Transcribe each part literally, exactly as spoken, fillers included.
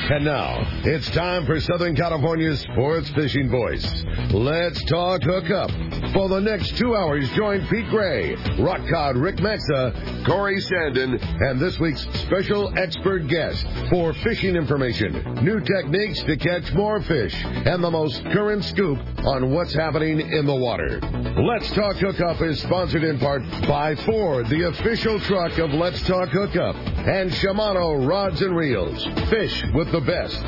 And now, it's time for Southern California's sports fishing voice. Let's talk hookup. For the next two hours, join Pete Gray, Rock Cod Rick Maxa, Corey Sandin, and this week's special expert guest for fishing information, new techniques to catch more fish, and the most current scoop on what's happening in the water. Let's Talk Hookup is sponsored in part by Ford, the official truck of Let's Talk Hookup, and Shimano Rods and Reels. Fish with the best.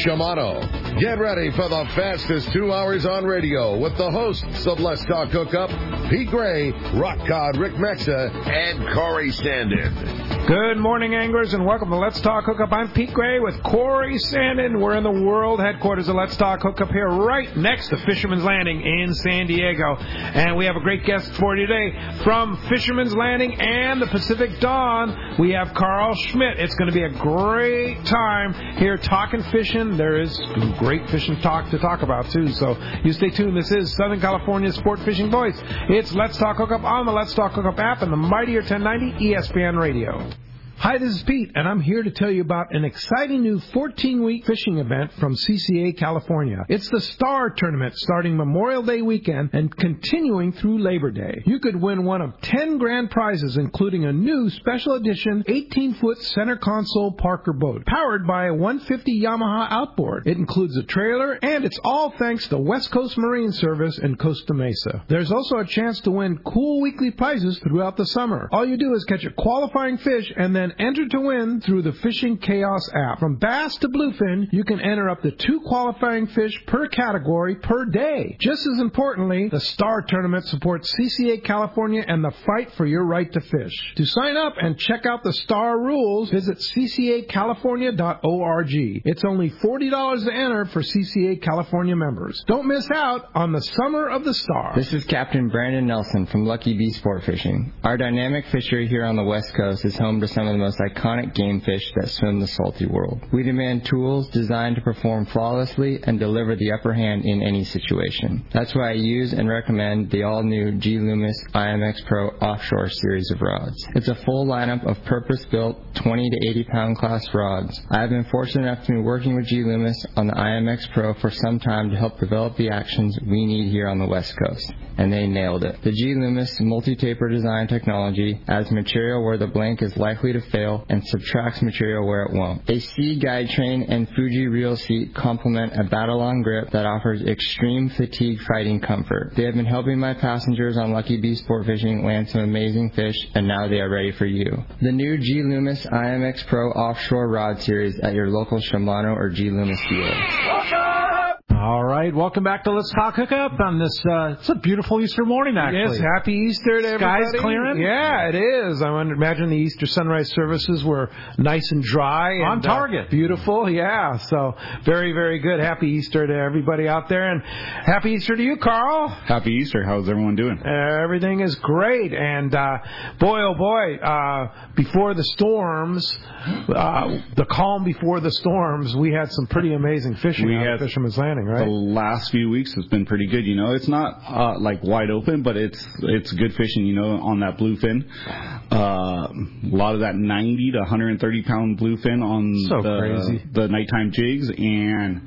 Shimano. Get ready for the fastest two hours on radio with the hosts of Let's Talk Hookup, Pete Gray, Rock Cod Rick Maxa, and Corey Sandin. Good morning, anglers, and welcome to Let's Talk Hookup. I'm Pete Gray with Corey Sandin. We're in the world headquarters of Let's Talk Hookup here right next to Fisherman's Landing in San Diego. And we have a great guest for you today from Fisherman's Landing and the Pacific Dawn. We have Carl Schmidt. It's going to be a great time here talking fishing. There is great fishing talk to talk about, too. So you stay tuned. This is Southern California's Sport Fishing Voice. It's Let's Talk Hookup on the Let's Talk Hookup app and the mightier ten ninety E S P N Radio. Hi, this is Pete, and I'm here to tell you about an exciting new fourteen-week fishing event from C C A California. It's the Star Tournament starting Memorial Day weekend and continuing through Labor Day. You could win one of ten grand prizes, including a new special edition eighteen-foot center console Parker boat, powered by a one fifty Yamaha outboard. It includes a trailer, and it's all thanks to West Coast Marine Service in Costa Mesa. There's also a chance to win cool weekly prizes throughout the summer. All you do is catch a qualifying fish and then enter to win through the Fishing Chaos app. From bass to bluefin, you can enter up to two qualifying fish per category per day. Just as importantly, the Star Tournament supports C C A California and the fight for your right to fish. To sign up and check out the Star rules, visit c c a california dot org. It's only forty dollars to enter for C C A California members. Don't miss out on the Summer of the Star. This is Captain Brandon Nelson from Lucky Bee Sport Fishing. Our dynamic fishery here on the West Coast is home to some of the most iconic game fish that swim the salty world. We demand tools designed to perform flawlessly and deliver the upper hand in any situation. That's why I use and recommend the all-new G Loomis I M X Pro Offshore series of rods. It's a full lineup of purpose-built twenty to eighty pound class rods. I have been fortunate enough to be working with G Loomis on the I M X Pro for some time to help develop the actions we need here on the West Coast. And they nailed it. The G Loomis multi-taper design technology adds material where the blank is likely to fail and subtracts material where it won't. A C guide train and Fuji reel seat complement a Battlon grip that offers extreme fatigue fighting comfort. They have been helping my passengers on Lucky Bee Sport Fishing land some amazing fish, and now they are ready for you. The new G Loomis I M X Pro Offshore Rod Series at your local Shimano or G Loomis dealer. All right, welcome back to Let's Talk Hookup on this, uh, it's a beautiful Easter morning, actually. Yes, happy Easter to everybody. Skies clearing? Yeah, it is. I would imagine the Easter sunrise services were nice and dry. On and, target. Uh, beautiful, yeah. So very, very good. Happy Easter to everybody out there. And happy Easter to you, Carl. Happy Easter. How's everyone doing? Uh, everything is great. And uh, boy, oh boy, uh, before the storms, uh, the calm before the storms, we had some pretty amazing fishing we out had, at Fisherman's Landing, right? The last few weeks has been pretty good, you know. It's not uh, like wide open, but it's it's good fishing, you know, on that bluefin. Uh, a lot of that ninety to one thirty pound bluefin on so the crazy. the nighttime jigs, and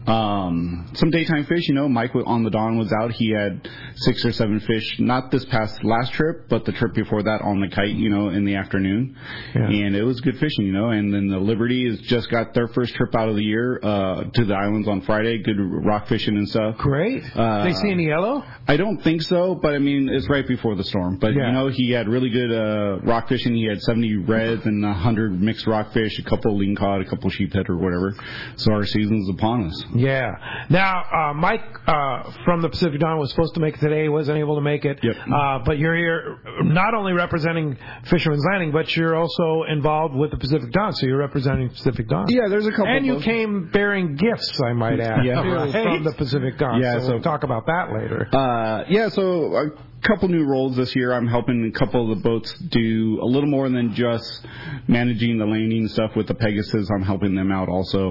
um, some daytime fish. You know, Mike on the Dawn was out. He had six or seven fish, not this past last trip, but the trip before that on the Kite, you know, in the afternoon. Yeah. And it was good fishing, you know. And then the Liberty has just got their first trip out of the year uh, to the islands on Friday. Good rock fishing and stuff. Great. Uh, they see any yellow? I don't think so, but I mean, it's right before the storm. But, yeah. you know, he had really good uh, rock fishing. He had seventy reds and one hundred mixed rockfish, a couple of lean cod, a couple of sheephead or whatever. So our season's upon us. Yeah. Now, uh, Mike uh, from the Pacific Dawn was supposed to make it today, wasn't able to make it. Yep. Uh, but you're here not only representing Fisherman's Landing, but you're also involved with the Pacific Dawn, so you're representing Pacific Dawn. Yeah, there's a couple. And of you those. came bearing gifts, I might add, yeah, too, right. from the Pacific Dawn. Yeah, so, so we'll talk about that later. Uh, yeah, so I couple new roles this year. I'm helping a couple of the boats do a little more than just managing the landing stuff with the Pegasus. I'm helping them out also.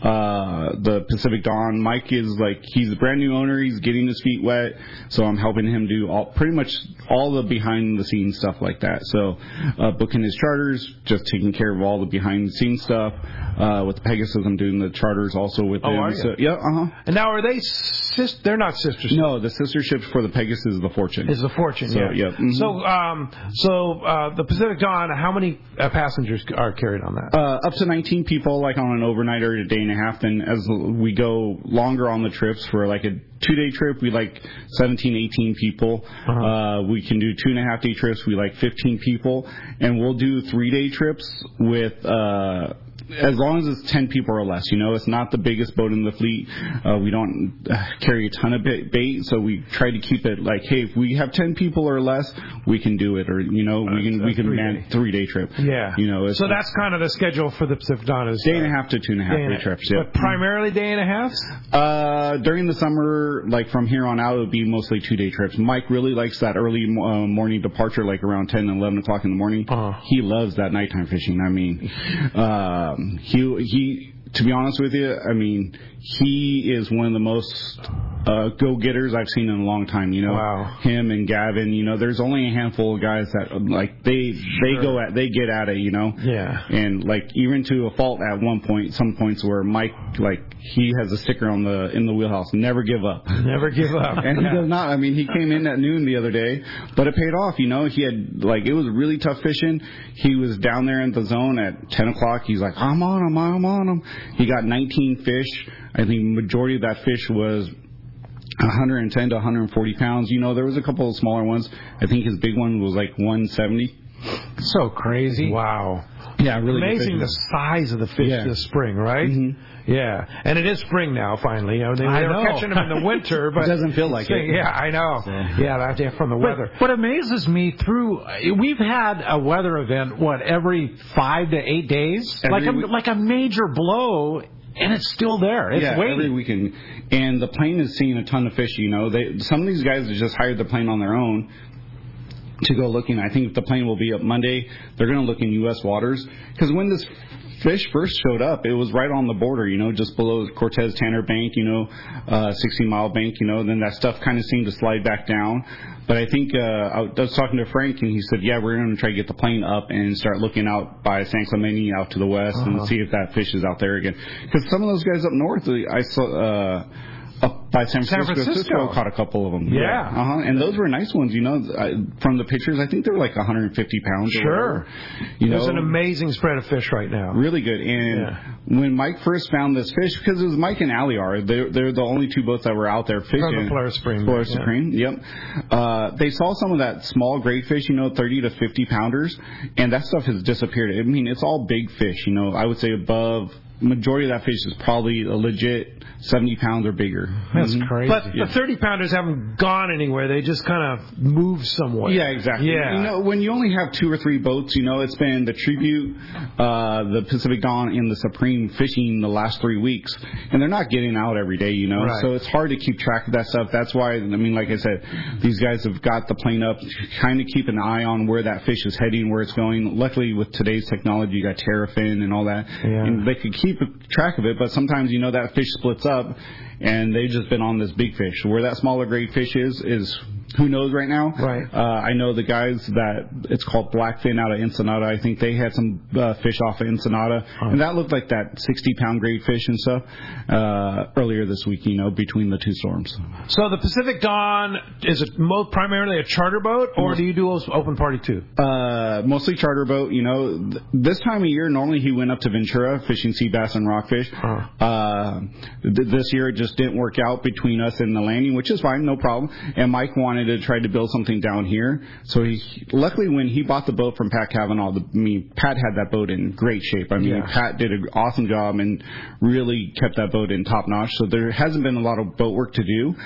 Uh, the Pacific Dawn, Mike is like, he's a brand new owner. He's getting his feet wet. So I'm helping him do all, pretty much all the behind the scenes stuff like that. So, uh, booking his charters, just taking care of all the behind the scenes stuff. Uh, with the Pegasus, I'm doing the charters also with oh, them. Are you? So, yeah, uh-huh. And now are they sis- they're not sister ships? No, the sister ship for the Pegasus is the Fortune. Is the Fortune, so, yeah. yeah. Mm-hmm. So, um, so uh, the Pacific Dawn, how many uh, passengers are carried on that? Uh, up to nineteen people, like on an overnight or a day and a half. Then as we go longer on the trips, for like a two-day trip, we like seventeen, eighteen people. Uh-huh. Uh, we can do two and a half day trips. We like fifteen people, and we'll do three-day trips with. Uh, As long as it's ten people or less, you know, it's not the biggest boat in the fleet. Uh, we don't uh, carry a ton of bait, so we try to keep it like, hey, if we have ten people or less, we can do it, or you know, we can we can man three day trip. Yeah, you know. It's, so that's kind of the schedule for the Pacific Dawn is day and a half to two and a half day, day trips. Yeah, but primarily day and a half. Uh, during the summer, like from here on out, it would be mostly two day trips. Mike really likes that early uh, morning departure, like around ten and eleven o'clock in the morning. Uh-huh. He loves that nighttime fishing. I mean. Uh, Um, he he. To be honest with you, I mean, he is one of the most uh, go-getters I've seen in a long time. You know, wow. Him and Gavin. You know, there's only a handful of guys that like they sure. they go at they get at it. You know, yeah. And like even to a fault at one point, some points where Mike like he has a sticker on the in the wheelhouse, never give up, never give up, and yeah. he does not. I mean, he came in at noon the other day, but it paid off. You know, he had like it was really tough fishing. He was down there in the zone at ten o'clock. He's like, I'm on him, I'm on him. He got nineteen fish. I think majority of that fish was one hundred ten to one hundred forty pounds. You know, there was a couple of smaller ones. I think his big one was like one seventy. So crazy. Wow. Yeah, really amazing the size of the fish yeah. this spring, right? Mm-hmm. Yeah, and it is spring now. Finally, you know, they, they were catching them in the winter, but it doesn't feel like spring, it. Yeah, I know. So. Yeah, that's from the weather. What amazes me through we've had a weather event what every five to eight days, every like a week. like a major blow. And it's still there. It's yeah, waiting. every weekend. And the plane is seeing a ton of fish, you know. They some of these guys have just hired the plane on their own to go looking. I think the plane will be up Monday. They're going to look in U S waters. Because when this fish first showed up, it was right on the border, you know, just below Cortez Tanner Bank, you know, uh, sixty mile bank, you know. Then that stuff kind of seemed to slide back down. But I think uh, I was talking to Frank, and he said, yeah, we're going to try to get the plane up and start looking out by San Clemente out to the west uh-huh. and see if that fish is out there again. Because some of those guys up north, I saw... Uh, Up by San Francisco, San Francisco. caught a couple of them. Yeah. yeah. Uh-huh. And those were nice ones, you know. I, from the pictures, I think they were like one hundred fifty pounds. Sure. You There's know, an amazing spread of fish right now. Really good. And yeah. when Mike first found this fish, because it was Mike and Aliar, they're, they're the only two boats that were out there fishing. From the Polaris Supreme. Polaris yeah. Supreme, yep. Uh, they saw some of that small great fish, you know, thirty to fifty pounders, and that stuff has disappeared. I mean, it's all big fish, you know. I would say above... Majority of that fish is probably a legit seventy pounds or bigger. That's mm-hmm. crazy. But yeah. the thirty pounders haven't gone anywhere. They just kind of moved somewhere. Yeah, exactly. Yeah. You know, when you only have two or three boats, you know, it's been the Tribute, uh, the Pacific Dawn, and the Supreme fishing the last three weeks, and they're not getting out every day, you know. Right. So it's hard to keep track of that stuff. That's why, I mean, like I said, these guys have got the plane up, kind of keep an eye on where that fish is heading, where it's going. Luckily, with today's technology, you got Terrafin and all that, yeah. and they could keep track of it, but sometimes, you know, that fish splits up and they've just been on this big fish. Where that smaller grade fish is, is who knows right now. Right. Uh, I know the guys that, it's called Blackfin out of Ensenada. I think they had some uh, fish off of Ensenada, oh. and that looked like that sixty pound grade fish and stuff uh, earlier this week, you know, between the two storms. So the Pacific Dawn, is it mo- primarily a charter boat, or Most, do you do open party too? Uh, mostly charter boat, you know. Th- this time of year, normally he went up to Ventura fishing sea bass and rockfish. Uh-huh. Uh, th- this year it just didn't work out between us and the landing, which is fine, no problem. And Mike wanted to try to build something down here. So he, luckily when he bought the boat from Pat Cavanaugh, the, I mean, Pat had that boat in great shape. I mean, yeah. Pat did an awesome job and really kept that boat in top notch. So there hasn't been a lot of boat work to do.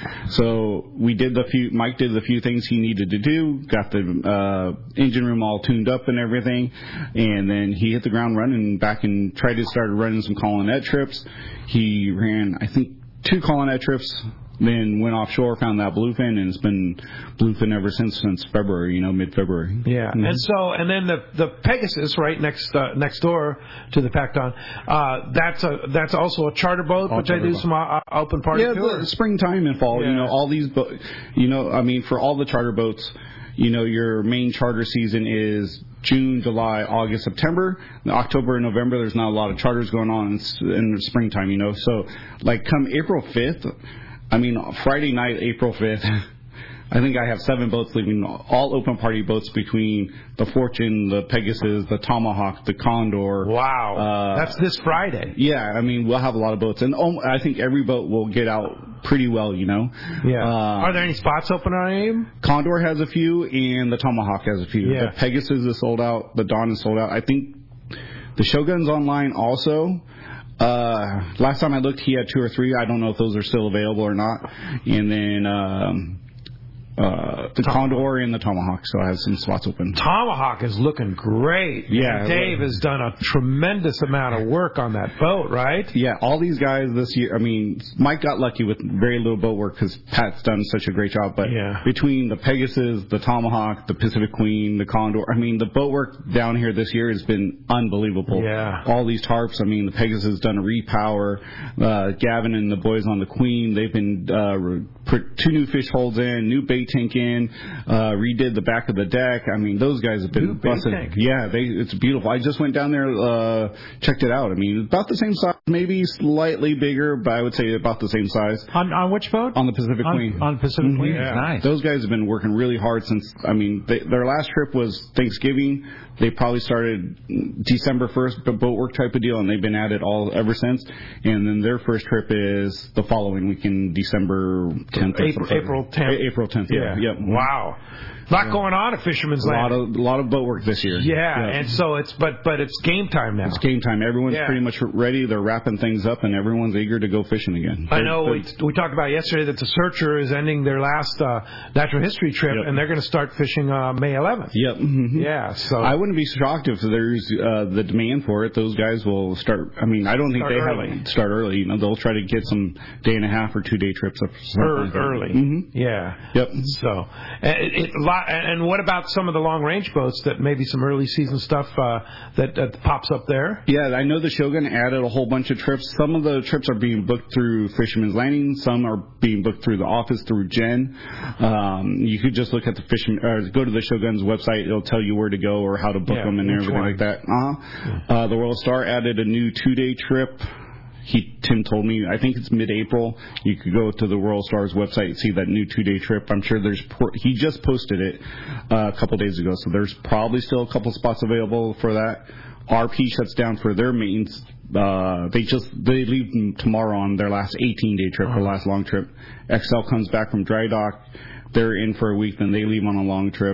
So we did the few, Mike did the few things he needed to do, got the uh, engine room all tuned up and everything. And then he hit the ground running back and tried to start running some colonette trips. He ran, I think, two Colonet trips. Then went offshore, found that bluefin, and it's been bluefin ever since, since February, you know, mid-February. Yeah, mm-hmm. and so, and then the the Pegasus, right next uh, next door to the Pacton, uh, that's a that's also a charter boat, all which charter I do boat. some uh, open party yeah, tours. Yeah, springtime and fall, yeah. you know, all these, bo- you know, I mean, for all the charter boats, you know, your main charter season is June, July, August, September. In October and November, there's not a lot of charters going on in, in the springtime, you know, so, like, come April fifth, I mean, Friday night, April fifth, I think I have seven boats leaving, all open party boats between the Fortune, the Pegasus, the Tomahawk, the Condor. Wow. Uh, That's this Friday. Yeah, I mean, we'll have a lot of boats. And um, I think every boat will get out pretty well, you know. Yeah. Uh, Are there any spots open on A I M? Condor has a few, and the Tomahawk has a few. Yeah. The Pegasus is sold out. The Dawn is sold out. I think the Shogun's online also. Uh, last time I looked, he had two or three. I don't know if those are still available or not. And then um, uh, the Tom- Condor and the Tomahawk, so I have some spots open. Tomahawk is looking great. Yeah, Dave has done a tremendous amount of work on that boat, right? Yeah, all these guys this year. I mean, Mike got lucky with very little boat work because Pat's done such a great job. But yeah. between the Pegasus, the Tomahawk, the Pacific Queen, the Condor, I mean, the boat work down here this year has been unbelievable. Yeah. All these tarps. I mean, the Pegasus has done a repower. Uh, Gavin and the boys on the Queen, they've been uh, put two new fish holds in, new bait tank in, uh, redid the back of the deck. I mean, those guys have been busted. Yeah, they, it's beautiful. I just went down there, uh, checked it out. I mean, about the same size, maybe slightly bigger, but I would say about the same size. On on which boat? On the Pacific on, Queen. On Pacific mm-hmm. Queen. Yeah. Nice. Those guys have been working really hard since. I mean, they, their last trip was Thanksgiving. They probably started December first, boat work type of deal, and they've been at it all ever since. And then their first trip is the following weekend, December tenth. April, April tenth. April tenth. Yeah. yeah. Yep. Wow. A lot yeah. going on at Fisherman's Land. A lot of a lot of boat work this year. Yeah, yeah, and so it's but but it's game time now. It's game time. Everyone's yeah. pretty much ready. They're wrapping things up, and everyone's eager to go fishing again. I know we, we talked about yesterday that the Searcher is ending their last uh, natural history trip, yep. and they're going to start fishing uh, May eleventh. Yep. Mm-hmm. Yeah. So I wouldn't be shocked if there's uh, the demand for it. Those guys will start. I mean, I don't think start they early. have start early. You know, they'll try to get some day and a half or two day trips up early. early. Mm-hmm. Yeah. Yep. So, it, it, and what about some of the long range boats that maybe some early season stuff uh, that, that pops up there? Yeah, I know the Shogun added a whole bunch of trips. Some of the trips are being booked through Fisherman's Landing. Some are being booked through the office through Jen. Um, you could just look at the Fisherman or go to the Shogun's website. It'll tell you where to go or how to book yeah, them and everything one? like that. Uh-huh. Uh, the Royal Star added a new two day trip. He Tim told me, I think it's mid-April. You could go to the Royal Stars website and see that new two-day trip. I'm sure there's. He just posted it uh, a couple days ago, so there's probably still a couple spots available for that. R P shuts down for their mains. Uh, they just they leave tomorrow on their last eighteen-day trip, their last long trip. X L comes back from dry dock. They're in for a week, then they leave on a long trip.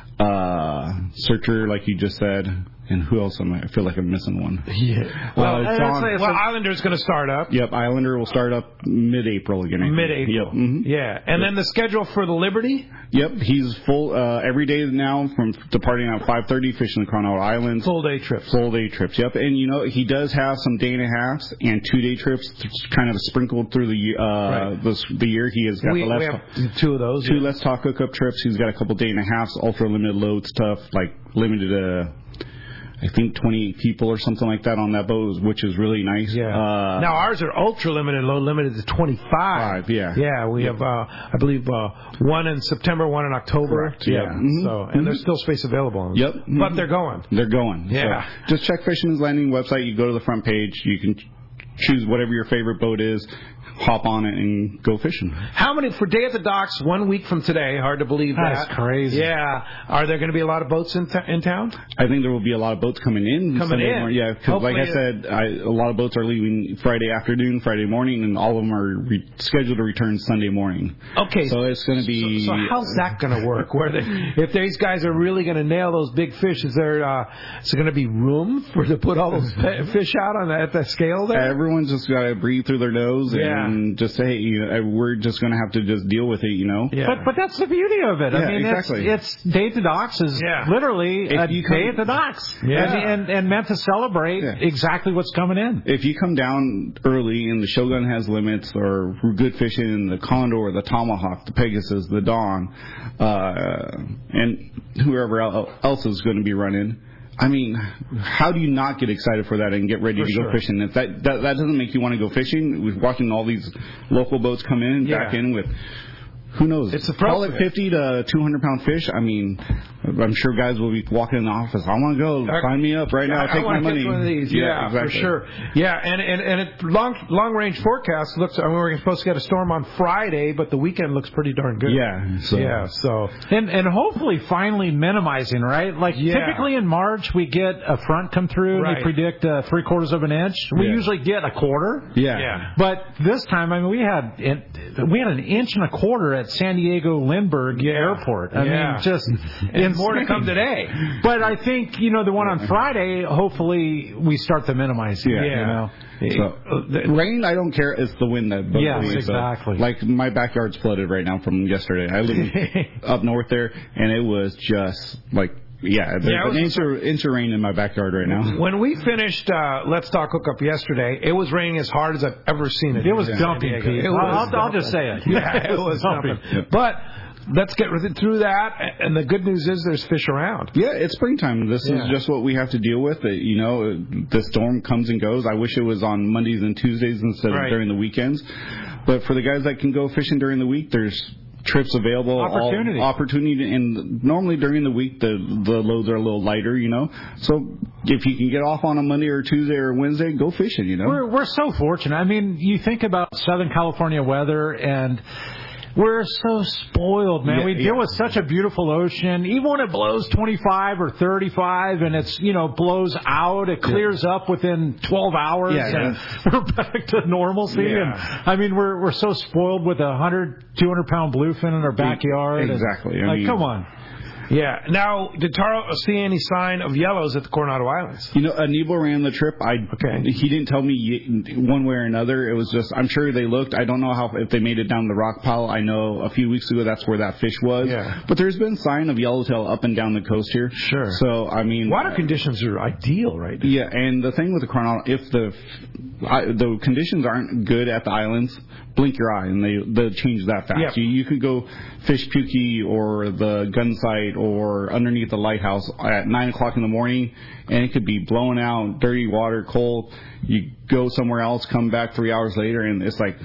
Uh, Searcher, like you just said. And who else am I? I feel like I'm missing one. Yeah. Well, uh, it's on, well Islander's going to start up. Yep, Islander will start up mid-April again. Mid-April. Yep. Mm-hmm. Yeah. And yep. then the schedule for the Liberty? Yep, he's full uh, every day now from departing at five thirty, fishing the Coronado Islands. Full day trips. Full day trips, yep. And, you know, he does have some day and a halves and two-day trips kind of sprinkled through the uh, right. the, the year. He has got we, the Let's we have talk, two of those. Two yeah. Let's Talk hookup trips. He's got a couple day and a halves, ultra-limited load stuff, like limited... Uh, I think twenty-eight people or something like that on that boat, which is really nice. Yeah. Uh, now ours are ultra limited, low limited to twenty-five. Five, yeah. Yeah, we yeah. have, uh, I believe, uh, one in September, one in October. Correct. Yeah. Mm-hmm. So, and mm-hmm. there's still space available. Yep. But mm-hmm. they're going. They're going. Yeah. So just check Fisherman's Landing website. You go to the front page. You can choose whatever your favorite boat is. Hop on it and go fishing. How many for Day at the Docks? One week from today. Hard to believe That's that. That's crazy. Yeah. Are there going to be a lot of boats in, t- in town? I think there will be a lot of boats coming in. Coming Sunday in. Morning. Yeah, because like I said, I, a lot of boats are leaving Friday afternoon, Friday morning, and all of them are re- scheduled to return Sunday morning. Okay. So it's going to be. So, so how's that going to work? Where they, if these guys are really going to nail those big fish, is there uh, is there going to be room for to put all those fish out on the, at the scale there? Everyone's just got to breathe through their nose and yeah. and just say, you know, we're just going to have to just deal with it, you know. Yeah. But but that's the beauty of it. Yeah, I mean, exactly. it's, it's Day at the Docks is yeah. literally if a you come, day at the docks, yeah. and, and and meant to celebrate yeah. exactly what's coming in. If you come down early and the Shogun has limits, or good fishing, the Condor, the Tomahawk, the Pegasus, the Dawn, uh, and whoever else is going to be running. I mean, how do you not get excited for that and get ready for to sure. go fishing? If that, that that doesn't make you want to go fishing, with watching all these local boats come in and yeah. back in with, who knows? It's call it fifty to two hundred pound fish. I mean, I'm sure guys will be walking in the office. I want to go. Sign me up right now. I, Take I my money. One of these. Yeah, yeah exactly. for sure. Yeah, and and and it, long long range forecast looks. I mean, we're supposed to get a storm on Friday, but the weekend looks pretty darn good. Yeah. So. Yeah. So and and hopefully finally minimizing, right? Like yeah. typically in March we get a front come through right. and they predict uh, three quarters of an inch. We yeah. usually get a quarter. Yeah. yeah. But this time, I mean, we had we had an inch and a quarter at San Diego Lindbergh yeah. Airport. I yeah. mean, just and more to come today. But I think, you know, the one on Friday, hopefully we start to minimize it. Yeah. You know? So, the rain, I don't care. It's the wind that bugs yes, me. exactly. So, like, my backyard's flooded right now from yesterday. I live up north there, and it was just, like, yeah, there's yeah, an inch, of, inch of rain in my backyard right now. When we finished uh, Let's Talk Hookup yesterday, it was raining as hard as I've ever seen it. It was yeah. dumping, Pete. I'll, I'll, I'll just say it. Yeah, it was dumping. Yeah. But let's get through that, and the good news is there's fish around. Yeah, it's springtime. This yeah. is just what we have to deal with. It, you know, the storm comes and goes. I wish it was on Mondays and Tuesdays instead right. of during the weekends. But for the guys that can go fishing during the week, there's trips available, opportunity, all, opportunity, and normally during the week the the loads are a little lighter, you know. So if you can get off on a Monday or Tuesday or Wednesday, go fishing, you know. We're we're so fortunate. I mean, you think about Southern California weather and. We're so spoiled, man. Yeah, we deal yeah. with such a beautiful ocean. Even when it blows twenty-five or thirty-five and it's, you know, blows out, it clears yeah. up within twelve hours yeah, and yeah. we're back to normalcy. Yeah. And I mean, we're we're so spoiled with a one hundred, two hundred pound bluefin in our backyard. Exactly. And, I like, mean, come on. Yeah. Now, did Taro see any sign of yellows at the Coronado Islands? You know, Anibal ran the trip. I okay. He didn't tell me one way or another. It was just, I'm sure they looked. I don't know how if they made it down the rock pile. I know a few weeks ago that's where that fish was. Yeah. But there's been sign of yellowtail up and down the coast here. Sure. So, I mean. Water conditions are ideal right now. Yeah, and the thing with the Coronado, if the I, the conditions aren't good at the islands, blink your eye and they they'll change that fast. Yep. You, you could go fish Pukey or the gun site or underneath the lighthouse at nine o'clock in the morning, and it could be blowing out, dirty water, cold. You go somewhere else, come back three hours later, and it's like,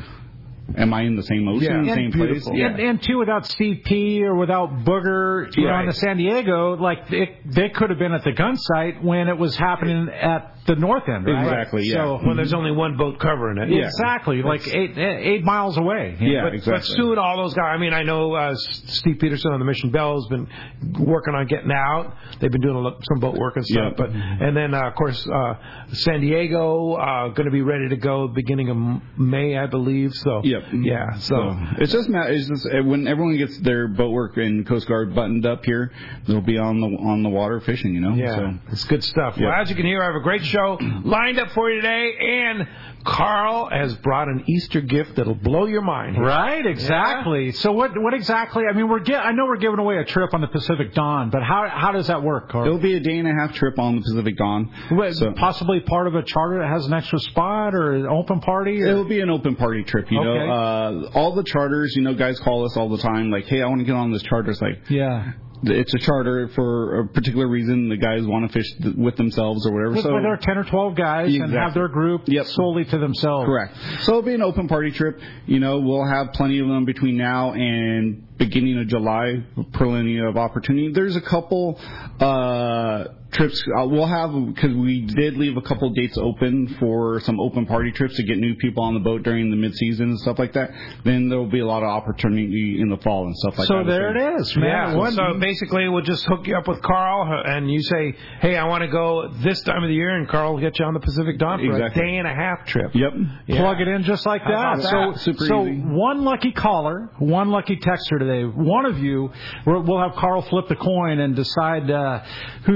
am I in the same ocean, yeah. same place? Yeah. And, and too, without C P or without Booger, you right. know, on the San Diego, like it, they could have been at the gun site when it was happening at the north end, right? Exactly. Yeah. So when mm-hmm. there's only one boat covering it. Yeah. Exactly. Like eight eight miles away. Yeah. But, exactly. but soon all those guys. I mean, I know uh, Steve Peterson on the Mission Bell has been working on getting out. They've been doing a lot, some boat work and stuff. Yep. But and then uh, of course uh, San Diego uh, going to be ready to go beginning of May, I believe. So yep. yeah. So, so it's just it's just when everyone gets their boat work and Coast Guard buttoned up here, they'll be on the on the water fishing. You know. Yeah. So. It's good stuff. Yep. Well, as you can hear, I have a great show lined up for you today, and Carl has brought an Easter gift that'll blow your mind. Right, exactly. Yeah. So what what exactly, I mean, we're get, I know we're giving away a trip on the Pacific Dawn, but how how does that work, Carl? It'll be a day and a half trip on the Pacific Dawn. Wait, so, possibly part of a charter that has an extra spot or an open party? Or? It'll be an open party trip, you okay. know. Uh, all the charters, you know, guys call us all the time, like, hey, I want to get on this charter. It's like, yeah. It's a charter for a particular reason. The guys want to fish th- with themselves or whatever. With, so with our ten or twelve guys exactly. and have their group yep. solely to themselves. Correct. So it'll be an open party trip. You know, we'll have plenty of them between now and beginning of July. Plenty of opportunity. There's a couple uh, trips uh, we'll have because we did leave a couple dates open for some open party trips to get new people on the boat during the mid-season and stuff like that. Then there will be a lot of opportunity in the fall and stuff like so that. So there it is, man. Yeah. One, so basically, we'll just hook you up with Carl, and you say, "Hey, I want to go this time of the year," and Carl will get you on the Pacific Dawn for exactly. a day and a half trip. Yep. Yeah. Plug it in just like that. that? So, Super so easy. one lucky caller, one lucky texter today. One of you, we'll have Carl flip the coin and decide uh, who's getting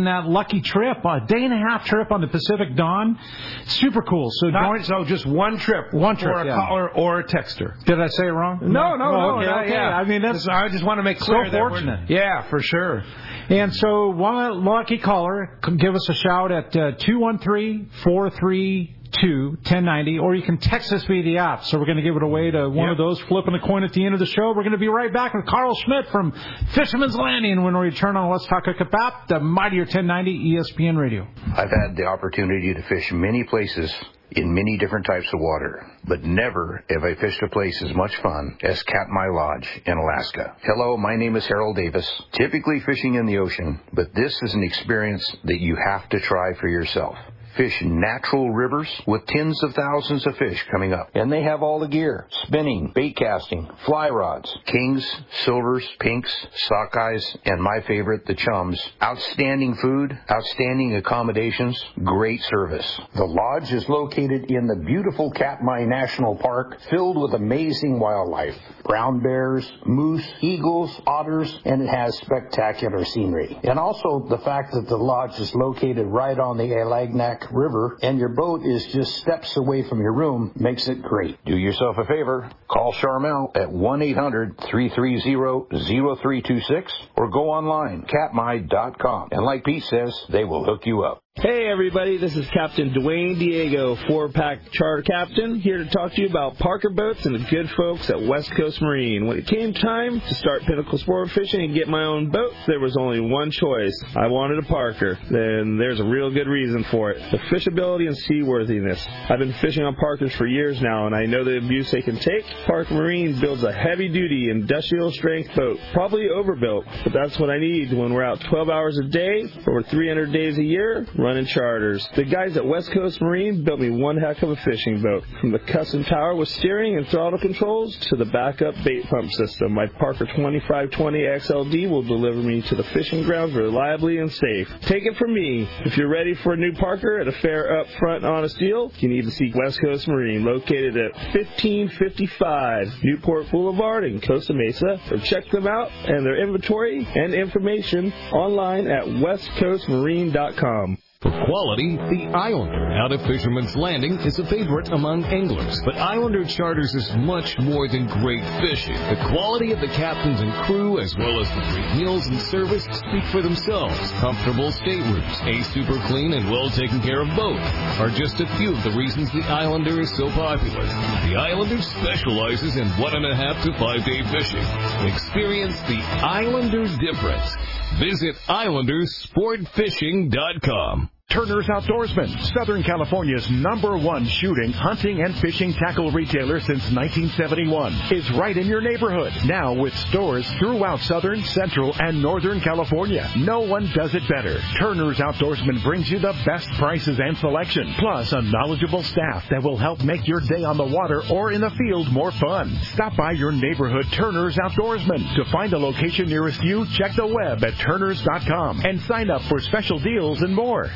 that lucky trip, a day and a half trip on the Pacific Dawn. Super cool. So, Not, join, so just one trip, one trip, for a yeah. caller or a texter. Did I say it wrong? No, no, oh, no. Okay, no okay. Yeah. I mean, that's I just want to make clear so that fortunate. Yeah, for sure. And so, one lucky caller, give us a shout at uh, two one three, four three two, one oh nine oh, or you can text us via the app. So we're going to give it away to one yep. of those, flipping a coin at the end of the show. We're going to be right back with Carl Schmidt from Fisherman's Landing when we return on Let's Talk Hookup app, the mightier ten ninety E S P N Radio. I've had the opportunity to fish many places in many different types of water, but never have I fished a place as much fun as Katmai Lodge in Alaska. Hello, my name is Harold Davis, typically fishing in the ocean, but this is an experience that you have to try for yourself. Fish natural rivers with tens of thousands of fish coming up. And they have all the gear. Spinning, bait casting, fly rods, kings, silvers, pinks, sockeyes, and my favorite, the chums. Outstanding food, outstanding accommodations, great service. The lodge is located in the beautiful Katmai National Park, filled with amazing wildlife. Brown bears, moose, eagles, otters, and it has spectacular scenery. And also the fact that the lodge is located right on the Alagnak River and your boat is just steps away from your room makes it great. Do yourself a favor. Call Charmel at one eight hundred, three three zero, zero three two six or go online, katmai dot com. And like Pete says, they will hook you up. Hey everybody, this is Captain Dwayne Diego, four-pack charter captain, here to talk to you about Parker Boats and the good folks at West Coast Marine. When it came time to start Pinnacle Sport Fishing and get my own boat, there was only one choice. I wanted a Parker. Then there's a real good reason for it. The fishability and seaworthiness. I've been fishing on Parkers for years now, and I know the abuse they can take. Parker Marine builds a heavy-duty, industrial-strength boat, probably overbuilt, but that's what I need when we're out twelve hours a day, over three hundred days a year, running charters. The guys at West Coast Marine built me one heck of a fishing boat. From the custom tower with steering and throttle controls to the backup bait pump system, my Parker twenty-five twenty X L D will deliver me to the fishing grounds reliably and safe. Take it from me. If you're ready for a new Parker at a fair, upfront, honest deal, you need to seek West Coast Marine, located at fifteen fifty-five Newport Boulevard in Costa Mesa, or check them out and their inventory and information online at west coast marine dot com. For quality, the Islander out of Fisherman's Landing is a favorite among anglers. But Islander Charters is much more than great fishing. The quality of the captains and crew, as well as the great meals and service, speak for themselves. Comfortable staterooms, a super clean and well-taken care of boat are just a few of the reasons the Islander is so popular. The Islander specializes in one and a half to five day fishing. Experience the Islander difference. Visit islanders sport fishing dot com. Turner's Outdoorsman, Southern California's number one shooting, hunting, and fishing tackle retailer since nineteen seventy-one, is right in your neighborhood. Now with stores throughout Southern, Central, and Northern California. No one does it better. Turner's Outdoorsman brings you the best prices and selection, plus a knowledgeable staff that will help make your day on the water or in the field more fun. Stop by your neighborhood Turner's Outdoorsman. To find a location nearest you, check the web at turners dot com and sign up for special deals and more.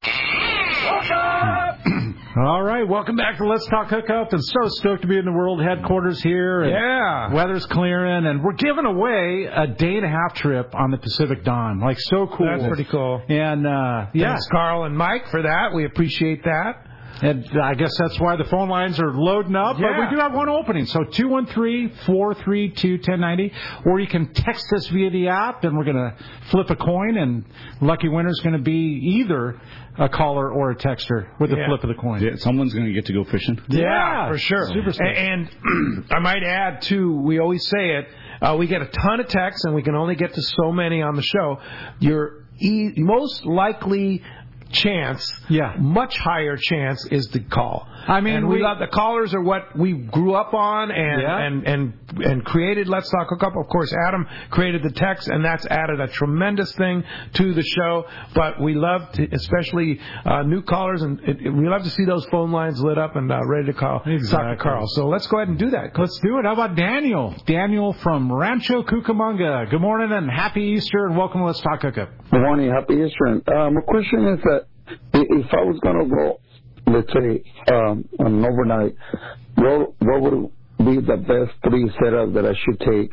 All right, welcome back to Let's Talk Hookup. And so stoked to be in the world headquarters here. And yeah. Weather's clearing, and we're giving away a day and a half trip on the Pacific Dawn. Like, so cool. That's pretty cool. And, uh, yeah. Thanks, Carl and Mike, for that. We appreciate that. And I guess that's why the phone lines are loading up. Yeah. But we do have one opening. So two one three, four three two, one oh nine oh. Or you can text us via the app, and we're going to flip a coin. And lucky winner's going to be either a caller or a texter with the yeah. flip of the coin. Yeah, someone's going to get to go fishing. Yeah, yeah for sure. Super and, and I might add, too, we always say it, uh, we get a ton of texts, and we can only get to so many on the show. Your e- most likely chance, yeah, much higher chance is the call. I mean, and we, we love the callers are what we grew up on and yeah. and, and and created Let's Talk Hookup. Of course, Adam created the text, and that's added a tremendous thing to the show. But we love to, especially uh, new callers, and it, it, we love to see those phone lines lit up and uh, ready to call exactly. Talk to Carl. So let's go ahead and do that. Let's do it. How about Daniel? Daniel from Rancho Cucamonga. Good morning and happy Easter, and welcome to Let's Talk Hookup. Good morning, happy Easter. Uh, my question is that if I was going to go, let's say, um, on an overnight, what, what would be the best three setups that I should take?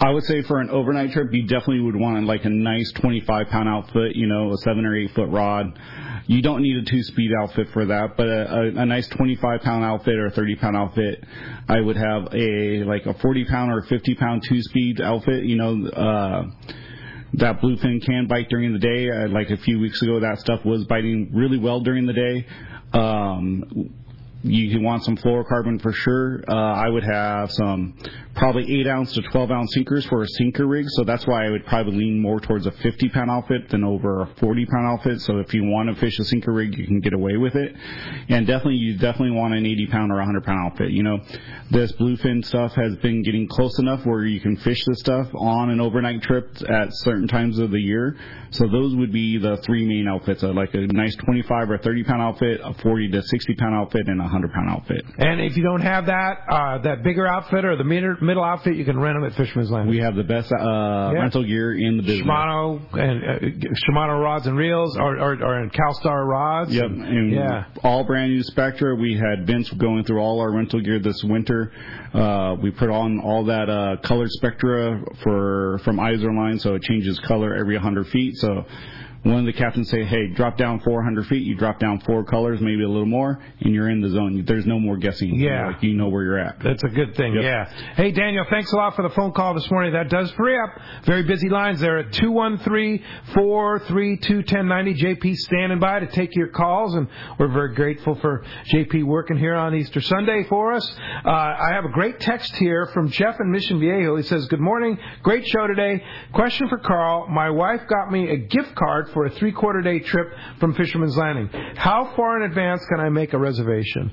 I would say for an overnight trip, you definitely would want like a nice twenty-five pound outfit, you know, a seven or eight foot rod. You don't need a two-speed outfit for that, but a, a, a nice twenty-five pound outfit or a thirty pound outfit, I would have a like a forty pound or fifty pound two-speed outfit, you know, uh, that bluefin can bite during the day. Uh, like a few weeks ago, that stuff was biting really well during the day. Um, you want some fluorocarbon for sure. Uh, I would have some probably eight ounce to twelve ounce sinkers for a sinker rig. So that's why I would probably lean more towards a fifty pound outfit than over a forty pound outfit. So if you want to fish a sinker rig, you can get away with it. And definitely, you definitely want an eighty pound or one hundred pound outfit. You know, this bluefin stuff has been getting close enough where you can fish this stuff on an overnight trip at certain times of the year. So those would be the three main outfits, uh, like a nice twenty-five or thirty pound outfit, a forty to sixty pound outfit, and a one hundred pound outfit. And if you don't have that, uh, that bigger outfit or the middle, middle outfit, you can rent them at Fisherman's Landing. We have the best uh, yeah. rental gear in the business. Shimano and uh, Shimano rods and reels, or or, or CalStar rods. Yep. And, and yeah. All brand new Spectra. We had Vince going through all our rental gear this winter. Uh, we put on all that uh, colored Spectra for from Izorline, so it changes color every one hundred feet. So one of the captains say, hey, drop down four hundred feet, you drop down four colors, maybe a little more, and you're in the zone. There's no more guessing. Yeah. Like, you know where you're at. That's a good thing, Yep. yeah. Hey, Daniel, thanks a lot for the phone call this morning. That does free up. Very busy lines there at two one three, four three two, one zero nine zero. J P standing by to take your calls, and we're very grateful for J P working here on Easter Sunday for us. Uh, I have a great text here from Jeff in Mission Viejo. He says, good morning. Great show today. Question for Carl. My wife got me a gift card for a three-quarter day trip from Fisherman's Landing. How far in advance can I make a reservation?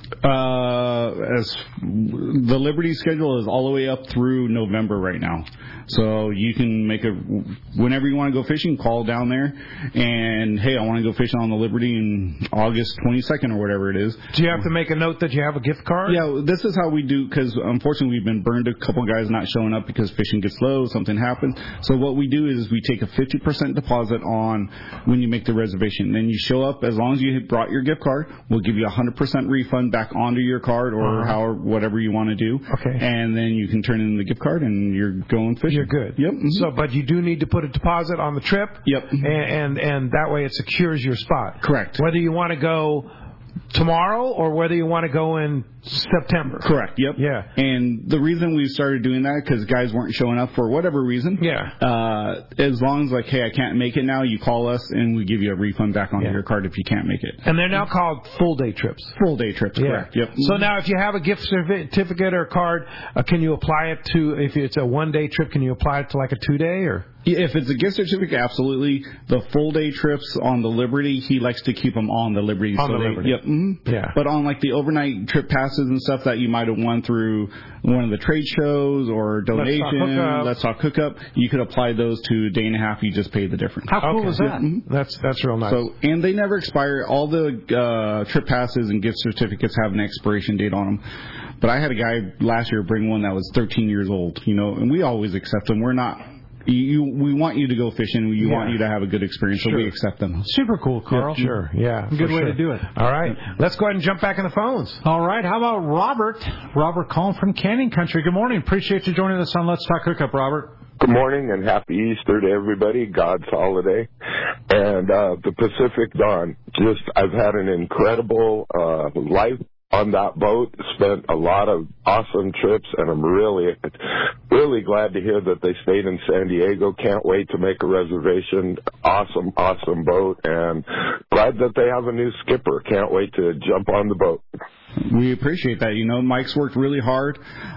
Uh, as the Liberty schedule is all the way up through November right now. So you can make a, whenever you want to go fishing, call down there and, hey, I want to go fishing on the Liberty in August twenty-second or whatever it is. Do you have to make a note that you have a gift card? Yeah, this is how we do, because unfortunately we've been burned a couple guys not showing up because fishing gets slow, something happens. So what we do is we take a fifty percent deposit on when you make the reservation. Then you show up, as long as you brought your gift card, we'll give you a one hundred percent refund back onto your card or uh-huh. however, whatever you want to do. Okay. And then you can turn in the gift card and you're going fishing. You're good. Yep. Mm-hmm. So, but you do need to put a deposit on the trip. Yep. And, and and that way it secures your spot. Correct. Whether you want to go tomorrow or whether you want to go in September. Correct. Yep. Yeah. And the reason we started doing that because guys weren't showing up for whatever reason. Yeah. Uh, as long as like, hey, I can't make it now, you call us and we give you a refund back onto yeah. your card if you can't make it. And they're now called full day trips. Full day trips. Yeah. Correct. Yep. So now, if you have a gift certificate or card, uh, can you apply it to? If it's a one day trip, can you apply it to like a two day or? If it's a gift certificate, absolutely. The full day trips on the Liberty, he likes to keep them on the Liberty. On so the they, Liberty. Yep. Mm-hmm. Yeah. But on like the overnight trip passes and stuff that you might have won through one of the trade shows or donation, Let's Talk Hookup, you could apply those to a day and a half. You just pay the difference. How cool okay. is that? Yep. Mm-hmm. That's that's real nice. So and they never expire. All the uh, trip passes and gift certificates have an expiration date on them. But I had a guy last year bring one that was thirteen years old. You know, and we always accept them. We're not. You, we want you to go fishing. We yeah. want you to have a good experience, sure. so we accept them. Super cool, Carl. Yeah. Sure, yeah. Good way sure. to do it. All right, let's go ahead and jump back in the phones. All right, how about Robert? Robert calling from Canning Country. Good morning. Appreciate you joining us on Let's Talk Hookup, Robert. Good morning and happy Easter to everybody, God's holiday. And uh, the Pacific Dawn, just I've had an incredible uh, life on that boat, spent a lot of awesome trips, and I'm really, really glad to hear that they stayed in San Diego. Can't wait to make a reservation. Awesome, awesome boat, and glad that they have a new skipper. Can't wait to jump on the boat. We appreciate that. You know, Mike's worked really hard,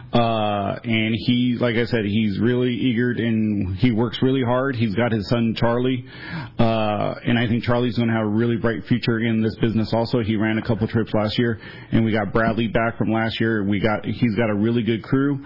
uh, and he, like I said, he's really eager and he works really hard. He's got his son, Charlie, uh, and I think Charlie's going to have a really bright future in this business also. He ran a couple trips last year, and we got Bradley back from last year. We got, he's got a really good crew.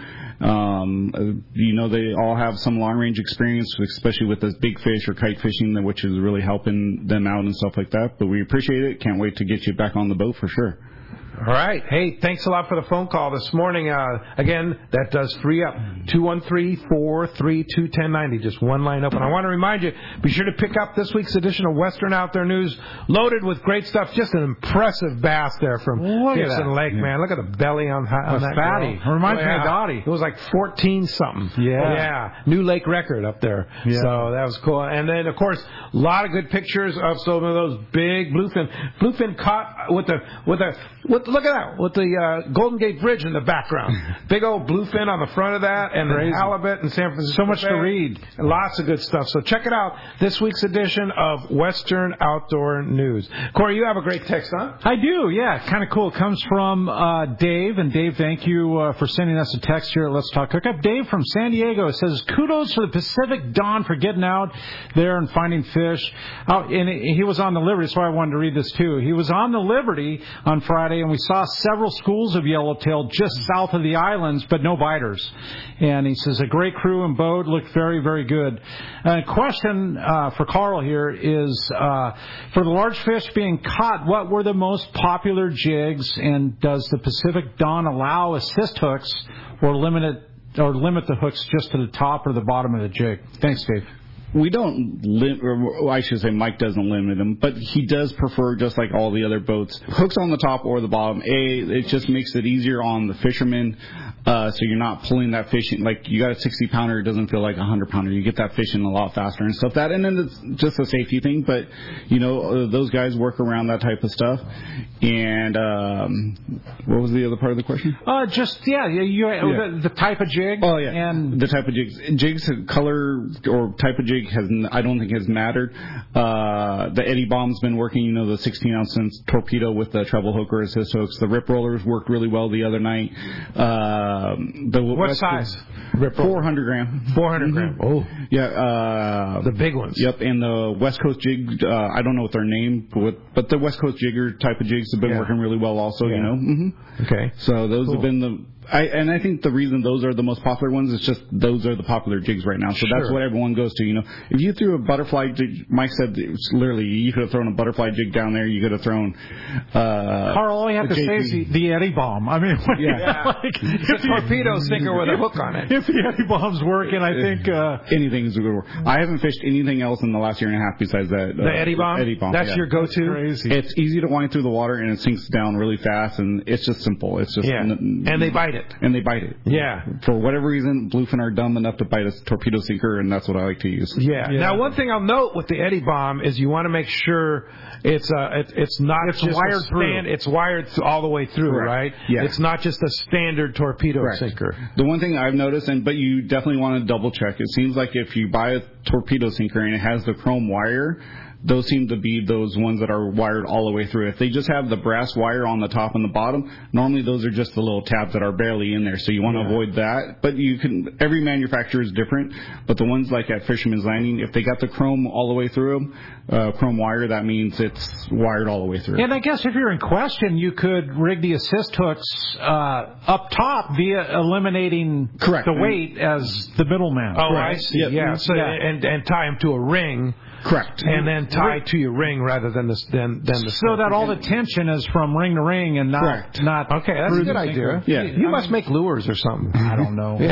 Um, you know, they all have some long range experience, especially with this big fish or kite fishing, which is really helping them out and stuff like that. But we appreciate it. Can't wait to get you back on the boat for sure. All right. Hey, thanks a lot for the phone call this morning. Uh, again, that does free up. two one three, four three two, one zero nine zero. Just one line open. I want to remind you, be sure to pick up this week's edition of Western Outdoor News, loaded with great stuff. Just an impressive bass there from Gibson Lake, yeah. man. Look at the belly on, on that fatty. girl. Reminds oh, yeah. me of Dottie. It was like fourteen something. Yeah. Yeah. New lake record up there. Yeah. So that was cool. And then, of course, a lot of good pictures of some of those big bluefin. Bluefin caught with the, with the, with, look at that, with the uh, Golden Gate Bridge in the background. Big old bluefin on the front of that, and the halibut in San Francisco. So much Bay. To read. Lots of good stuff. So check it out. This week's edition of Western Outdoor News. Corey, you have a great text, huh? I do, yeah. Kind of cool. It comes from uh, Dave. And Dave, thank you uh, for sending us a text here at Let's Talk Hookup. Dave from San Diego says, kudos for the Pacific Dawn for getting out there and finding fish. Oh, and he was on the Liberty, so I wanted to read this too. He was on the Liberty on Friday, and we saw several schools of yellowtail just south of the islands, but no biters. And he says, a great crew and boat, looked very, very good. A question uh, for Carl here is, uh, for the large fish being caught, what were the most popular jigs, and does the Pacific Dawn allow assist hooks or limit it, or limit the hooks just to the top or the bottom of the jig? Thanks, Dave. We don't, lim- or I should say Mike doesn't limit them, but he does prefer, just like all the other boats, hooks on the top or the bottom. A, it just makes it easier on the fishermen, uh, so you're not pulling that fish in. Like, you got a sixty pounder, it doesn't feel like a one hundred pounder. You get that fish in a lot faster and stuff. That, and then it's just a safety thing, but, you know, uh, those guys work around that type of stuff. And, um, what was the other part of the question? Uh, just, yeah, you, you, yeah. The, the type of jig. Oh, yeah. And the type of jigs. Jigs, color, or type of jig has, I don't think has mattered. Uh, the Eddie Bomb's been working, you know, the sixteen ounce torpedo with the treble hook or assist hooks. The rip rollers worked really well the other night. Uh, the what West size? Rip four hundred gram. four hundred mm-hmm. gram. Oh. Yeah. Uh, the big ones. Yep. And the West Coast jig, uh, I don't know what their name, but, but the West Coast jigger type of jigs have been yeah. working really well also, yeah. you know. Mm-hmm. Okay. So those cool. have been the... I, and I think the reason those are the most popular ones is just those are the popular jigs right now. So sure. that's what everyone goes to. You know, if you threw a butterfly jig, Mike said it's literally you could have thrown a butterfly jig down there. You could have thrown. Uh, Carl, all you have to J P. say is the, the Eddie Bomb. I mean, yeah, yeah. like, it's a torpedo sinker with a hook on it. If the Eddie Bomb's working, I think uh, anything is a good work. I haven't fished anything else in the last year and a half besides that. The uh, Eddie Bomb. Eddie Bomb. That's yeah. your go-to. Crazy. It's easy to wind through the water and it sinks down really fast, and it's just simple. It's just yeah. n- and they bite it. And they bite it. Yeah. For whatever reason, bluefin are dumb enough to bite a torpedo sinker, and that's what I like to use. Yeah. yeah. Now, one thing I'll note with the Eddie Bomb is you want to make sure it's uh, it, it's not it's just wired a stand, through. It's wired th- all the way through, Correct. right? Yeah. It's not just a standard torpedo Correct. sinker. The one thing I've noticed, and but you definitely want to double check. It seems like if you buy a torpedo sinker and it has the chrome wire, those seem to be those ones that are wired all the way through. If they just have the brass wire on the top and the bottom, normally those are just the little tabs that are barely in there. So you want to yeah. avoid that. But you can. Every manufacturer is different. But the ones like at Fisherman's Landing, if they got the chrome all the way through them, uh, chrome wire, that means it's wired all the way through. And I guess if you're in question, you could rig the assist hooks uh, up top via eliminating Correct. the weight as the middleman. Oh, right. I see. Yep. Yeah. So yeah. and and tie them to a ring. Correct. And then tie to your ring rather than the than, than the so that all the tension is from ring to ring and not Correct. not okay. That's a good idea. Yeah. You, you must make lures or something. I don't know. Yeah.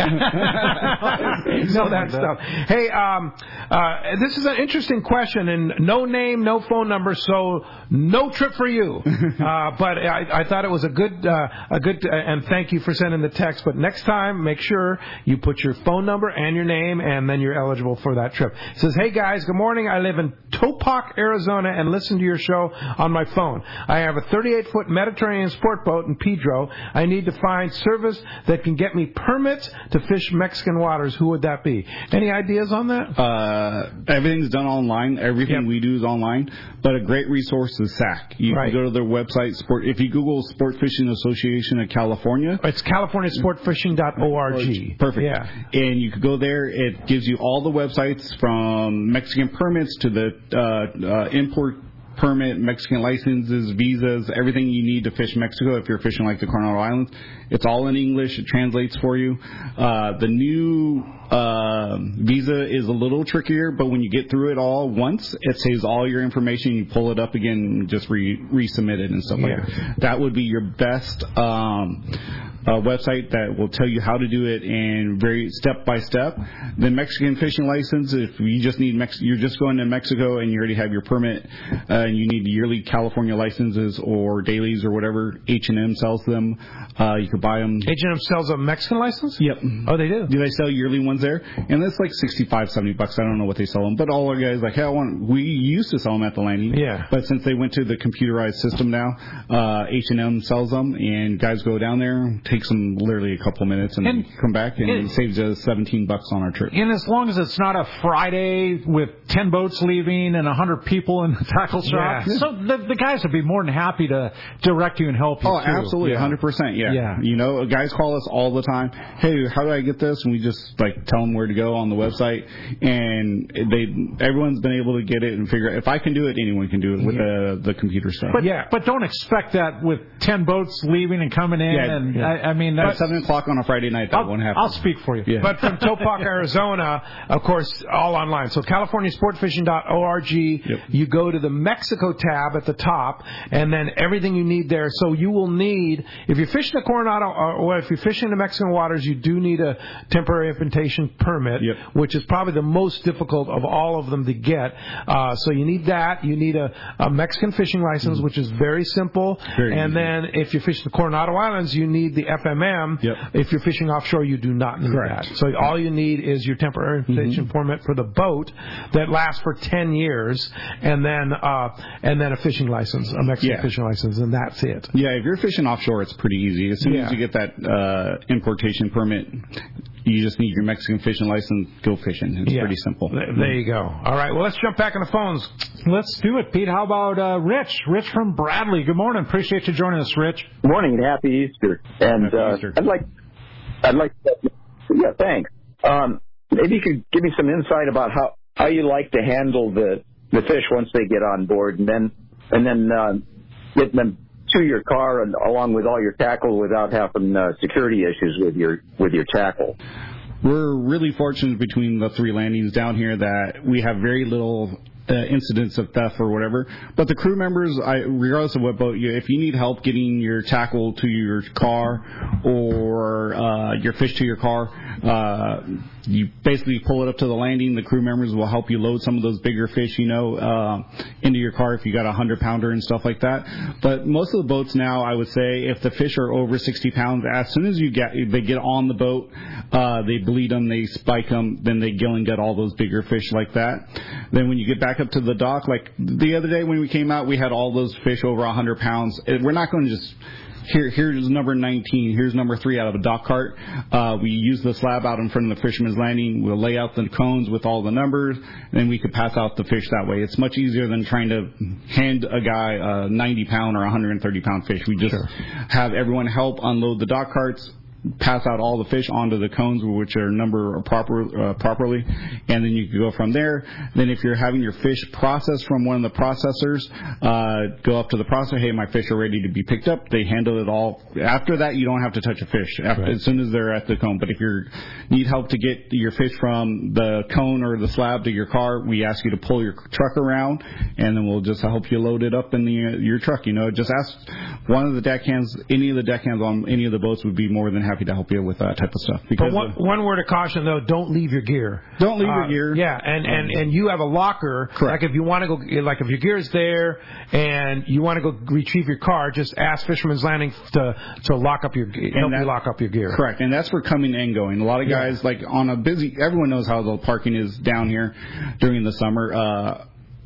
know that stuff. Hey, um, uh, this is an interesting question, and no name, no phone number, so no trip for you. uh, but I, I thought it was a good uh, a good uh, and thank you for sending the text. But next time, make sure you put your phone number and your name, and then you're eligible for that trip. It says, hey guys, good morning. I live in Topak, Arizona, and listen to your show on my phone. I have a thirty-eight foot Mediterranean sport boat in Pedro. I need to find service that can get me permits to fish Mexican waters. Who would that be? Any ideas on that? Uh, everything's done online. Everything yep. we do is online. But a great resource is S A C. You right. can go to their website. Sport. If you Google Sport Fishing Association of California. It's california sport fishing dot org. Perfect. Yeah. And you could go there. It gives you all the websites from Mexican permits to the uh, uh, import permit, Mexican licenses, visas, everything you need to fish Mexico if you're fishing like the Coronado Islands. It's all in English. It translates for you. Uh, the new uh, visa is a little trickier, but when you get through it all once, it saves all your information. You pull it up again and just re- resubmit it and stuff yeah. like that. That would be your best um, uh, website that will tell you how to do it and very step by step. The Mexican fishing license, if you just need Mex- you're just going to Mexico and you already have your permit uh, and you need yearly California licenses or dailies or whatever, H and M sells them. Uh, you can buy them. H and M sells a Mexican license? Yep. Oh, they do? Do they sell yearly ones there? And that's like sixty-five, seventy bucks. I don't know what they sell them. But all our guys like, hey, I want, we used to sell them at the landing. Yeah. But since they went to the computerized system now, uh, H and M sells them, and guys go down there, takes them literally a couple minutes, and, and come back, and it saves us seventeen bucks on our trip. And as long as it's not a Friday with ten boats leaving and one hundred people in the tackle shop, yeah. so the, the guys would be more than happy to direct you and help you. Oh, too. absolutely, yeah. one hundred percent, yeah. yeah. You know, guys call us all the time, hey, how do I get this? And we just, like, tell them where to go on the website, and they everyone's been able to get it and figure out, if I can do it, anyone can do it with yeah. the, the computer stuff. But, yeah. but don't expect that with ten boats leaving and coming in, yeah, and yeah. I, I mean... At seven o'clock on a Friday night, that I'll, won't happen. I'll speak for you. Yeah. But from Topeka, Arizona, of course, all online. So California Sport Fishing dot org, yep. you go to the Mexico tab at the top, and then everything you need there. So you will need, if you're fishing the Coronado, or if you're fishing the Mexican waters, you do need a temporary implementation permit, yep. which is probably the most difficult of all of them to get. Uh, so you need that. You need a, a Mexican fishing license, mm-hmm. which is very simple. Very and easy. Then if you're fishing the Coronado Islands, you need the F M M. Yep. If you're fishing offshore, you do not need Correct. that. So all you need is your temporary implementation mm-hmm. permit for the boat that lasts for ten years, and then uh, and then a fishing license, a Mexican yeah. fishing license, and that's it. Yeah, if you're fishing offshore, it's pretty easy. As soon yeah. as you get that uh, importation permit, you just need your Mexican fishing license, go fishing. It's yeah. pretty simple. There you go. All right, well, let's jump back on the phones. Let's do it, Pete. How about uh, Rich? Rich from Bradley. Good morning. Appreciate you joining us, Rich. Good morning and happy Easter. And happy uh, Easter. I'd like, I'd like, to, yeah, thanks. Um, maybe you could give me some insight about how, how you like to handle the, the fish once they get on board, and then and then uh, getting them to your car and along with all your tackle without having uh, security issues with your with your tackle. We're really fortunate between the three landings down here that we have very little uh, incidents of theft or whatever. But the crew members, I, regardless of what boat you, if you need help getting your tackle to your car or uh, your fish to your car, uh, you basically pull it up to the landing. The crew members will help you load some of those bigger fish, you know, uh, into your car if you got a hundred pounder and stuff like that. But most of the boats now, I would say, if the fish are over sixty pounds, as soon as you get they get on the boat, uh, they bleed them, they spike them, then they gill and get all those bigger fish like that. Then when you get back up to the dock, like the other day when we came out, we had all those fish over a hundred pounds. We're not going to just Here, here's number nineteen. Here's number three out of a dock cart. Uh, we use the slab out in front of the Fisherman's Landing. We'll lay out the cones with all the numbers, and then we could pass out the fish that way. It's much easier than trying to hand a guy a ninety pound or one hundred thirty pound fish. We just sure. have everyone help unload the dock carts, pass out all the fish onto the cones, which are numbered proper, uh, properly, and then you can go from there. Then if you're having your fish processed from one of the processors, uh, go up to the processor, hey, my fish are ready to be picked up. They handle it all. After that, you don't have to touch a fish after, right. as soon as they're at the cone. But if you need help to get your fish from the cone or the slab to your car, we ask you to pull your truck around, and then we'll just help you load it up in the, uh, your truck. You know, just ask one of the deckhands, any of the deckhands on any of the boats would be more than happy to help you with that type of stuff. Because but one, of, one word of caution, though, don't leave your gear. Don't leave uh, your gear. Yeah, and, and, and you have a locker. Correct. Like if you want to go, like if your gear is there and you want to go retrieve your car, just ask Fisherman's Landing to to lock up your help that, you lock up your gear. Correct, and that's for coming and going. A lot of guys, yeah. like on a busy, everyone knows how the parking is down here during the summer. Uh,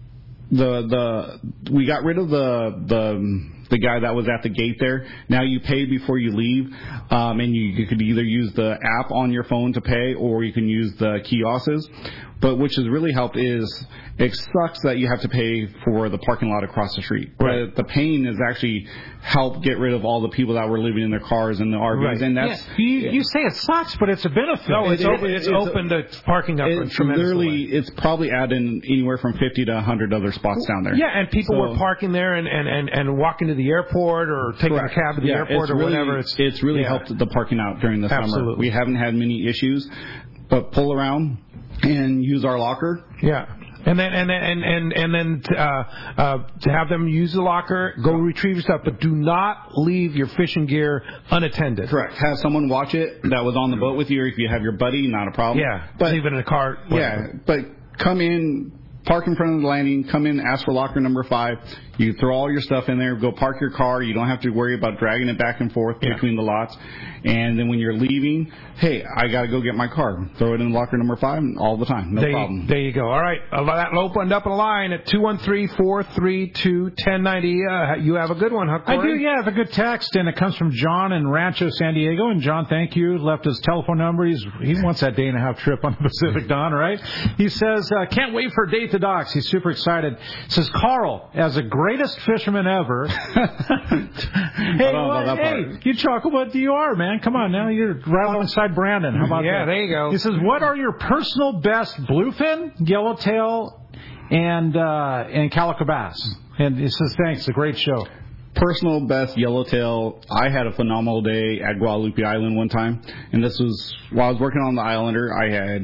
the the we got rid of the the. the guy that was at the gate there. Now you pay before you leave, um, and you, you could either use the app on your phone to pay, or you can use the kiosks. But which has really helped is it sucks that you have to pay for the parking lot across the street. Right. But the pain is actually helped get rid of all the people that were living in their cars and the R Vs. Right. And that's yeah. you, yeah. you say it sucks, but it's a benefit. No, it's, It- open, it- it's, it's opened the parking up It's tremendously. literally, it's probably adding anywhere from fifty to one hundred other spots down there. Yeah, and people So- were parking there and, and, and, and walking to the airport or taking Correct. a cab to the Yeah, airport it's or really, whatever. It's it's really yeah. helped the parking out during the Absolutely. summer. We haven't had many issues, but pull around and use our locker. Yeah. And then and then and and, and then uh, uh, to have them use the locker, go retrieve your stuff, but do not leave your fishing gear unattended. Correct. Have someone watch it that was on the boat with you, or if you have your buddy, not a problem. Yeah, but leave it in a cart. yeah, but come in, park in front of the landing, come in, ask for locker number five. You throw all your stuff in there, go park your car. You don't have to worry about dragging it back and forth Yeah. between the lots. And then when you're leaving, hey, I got to go get my car. Throw it in locker number five all the time. No there problem. You, there you go. All right. Uh, that opened up a line at two one three, four three two, one zero nine zero. Uh, you have a good one, huh, I Corey? do, yeah. I have a good text, and it comes from John in Rancho, San Diego. And John, thank you. Left his telephone number. He's, he wants that day and a half trip on the Pacific Dawn, right? He says, uh, can't wait for a day at the docks. He's super excited. Says, Carl, as the greatest fisherman ever. hey, I don't know well, about that hey, part. you talk about D R, man. Come on now. You're right alongside Brandon. How about Yeah, that? there you go. He says, what are your personal best bluefin, yellowtail, and uh, and calico bass? And he says, thanks. A great show. Personal best yellowtail. I had a phenomenal day at Guadalupe Island one time, and this was while I was working on the Islander. I had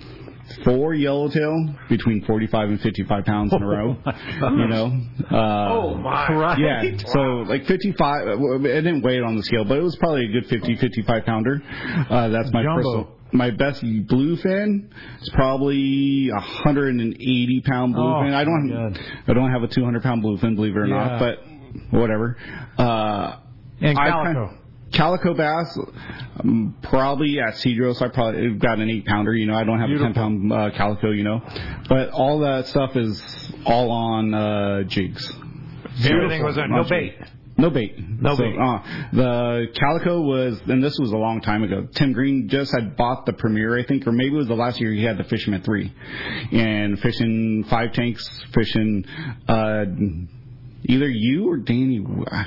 four yellowtail between forty-five and fifty-five pounds in a row. You know. Uh, Oh, my. Right. Yeah, so like fifty-five. It didn't weigh it on the scale, but it was probably a good fifty, fifty-five pounder. Uh, that's my Jumbo. personal. My best bluefin is probably a hundred and eighty pound bluefin. Oh, I don't. good. I don't have a two hundred pound bluefin, believe it or Yeah. not, but whatever. Uh, And I calico. kind- Calico bass, um, probably at Cedros, I probably got an eight pounder. You know, I don't have Beautiful. a ten pound uh, calico. You know, but all that stuff is all on uh, jigs. Everything was on no On bait. jig. No bait. No So, bait. Uh, the calico was, and this was a long time ago. Tim Green just had bought the Premier, I think, or maybe it was the last year he had the Fisherman three, and fishing five tanks, fishing uh, either you or Danny.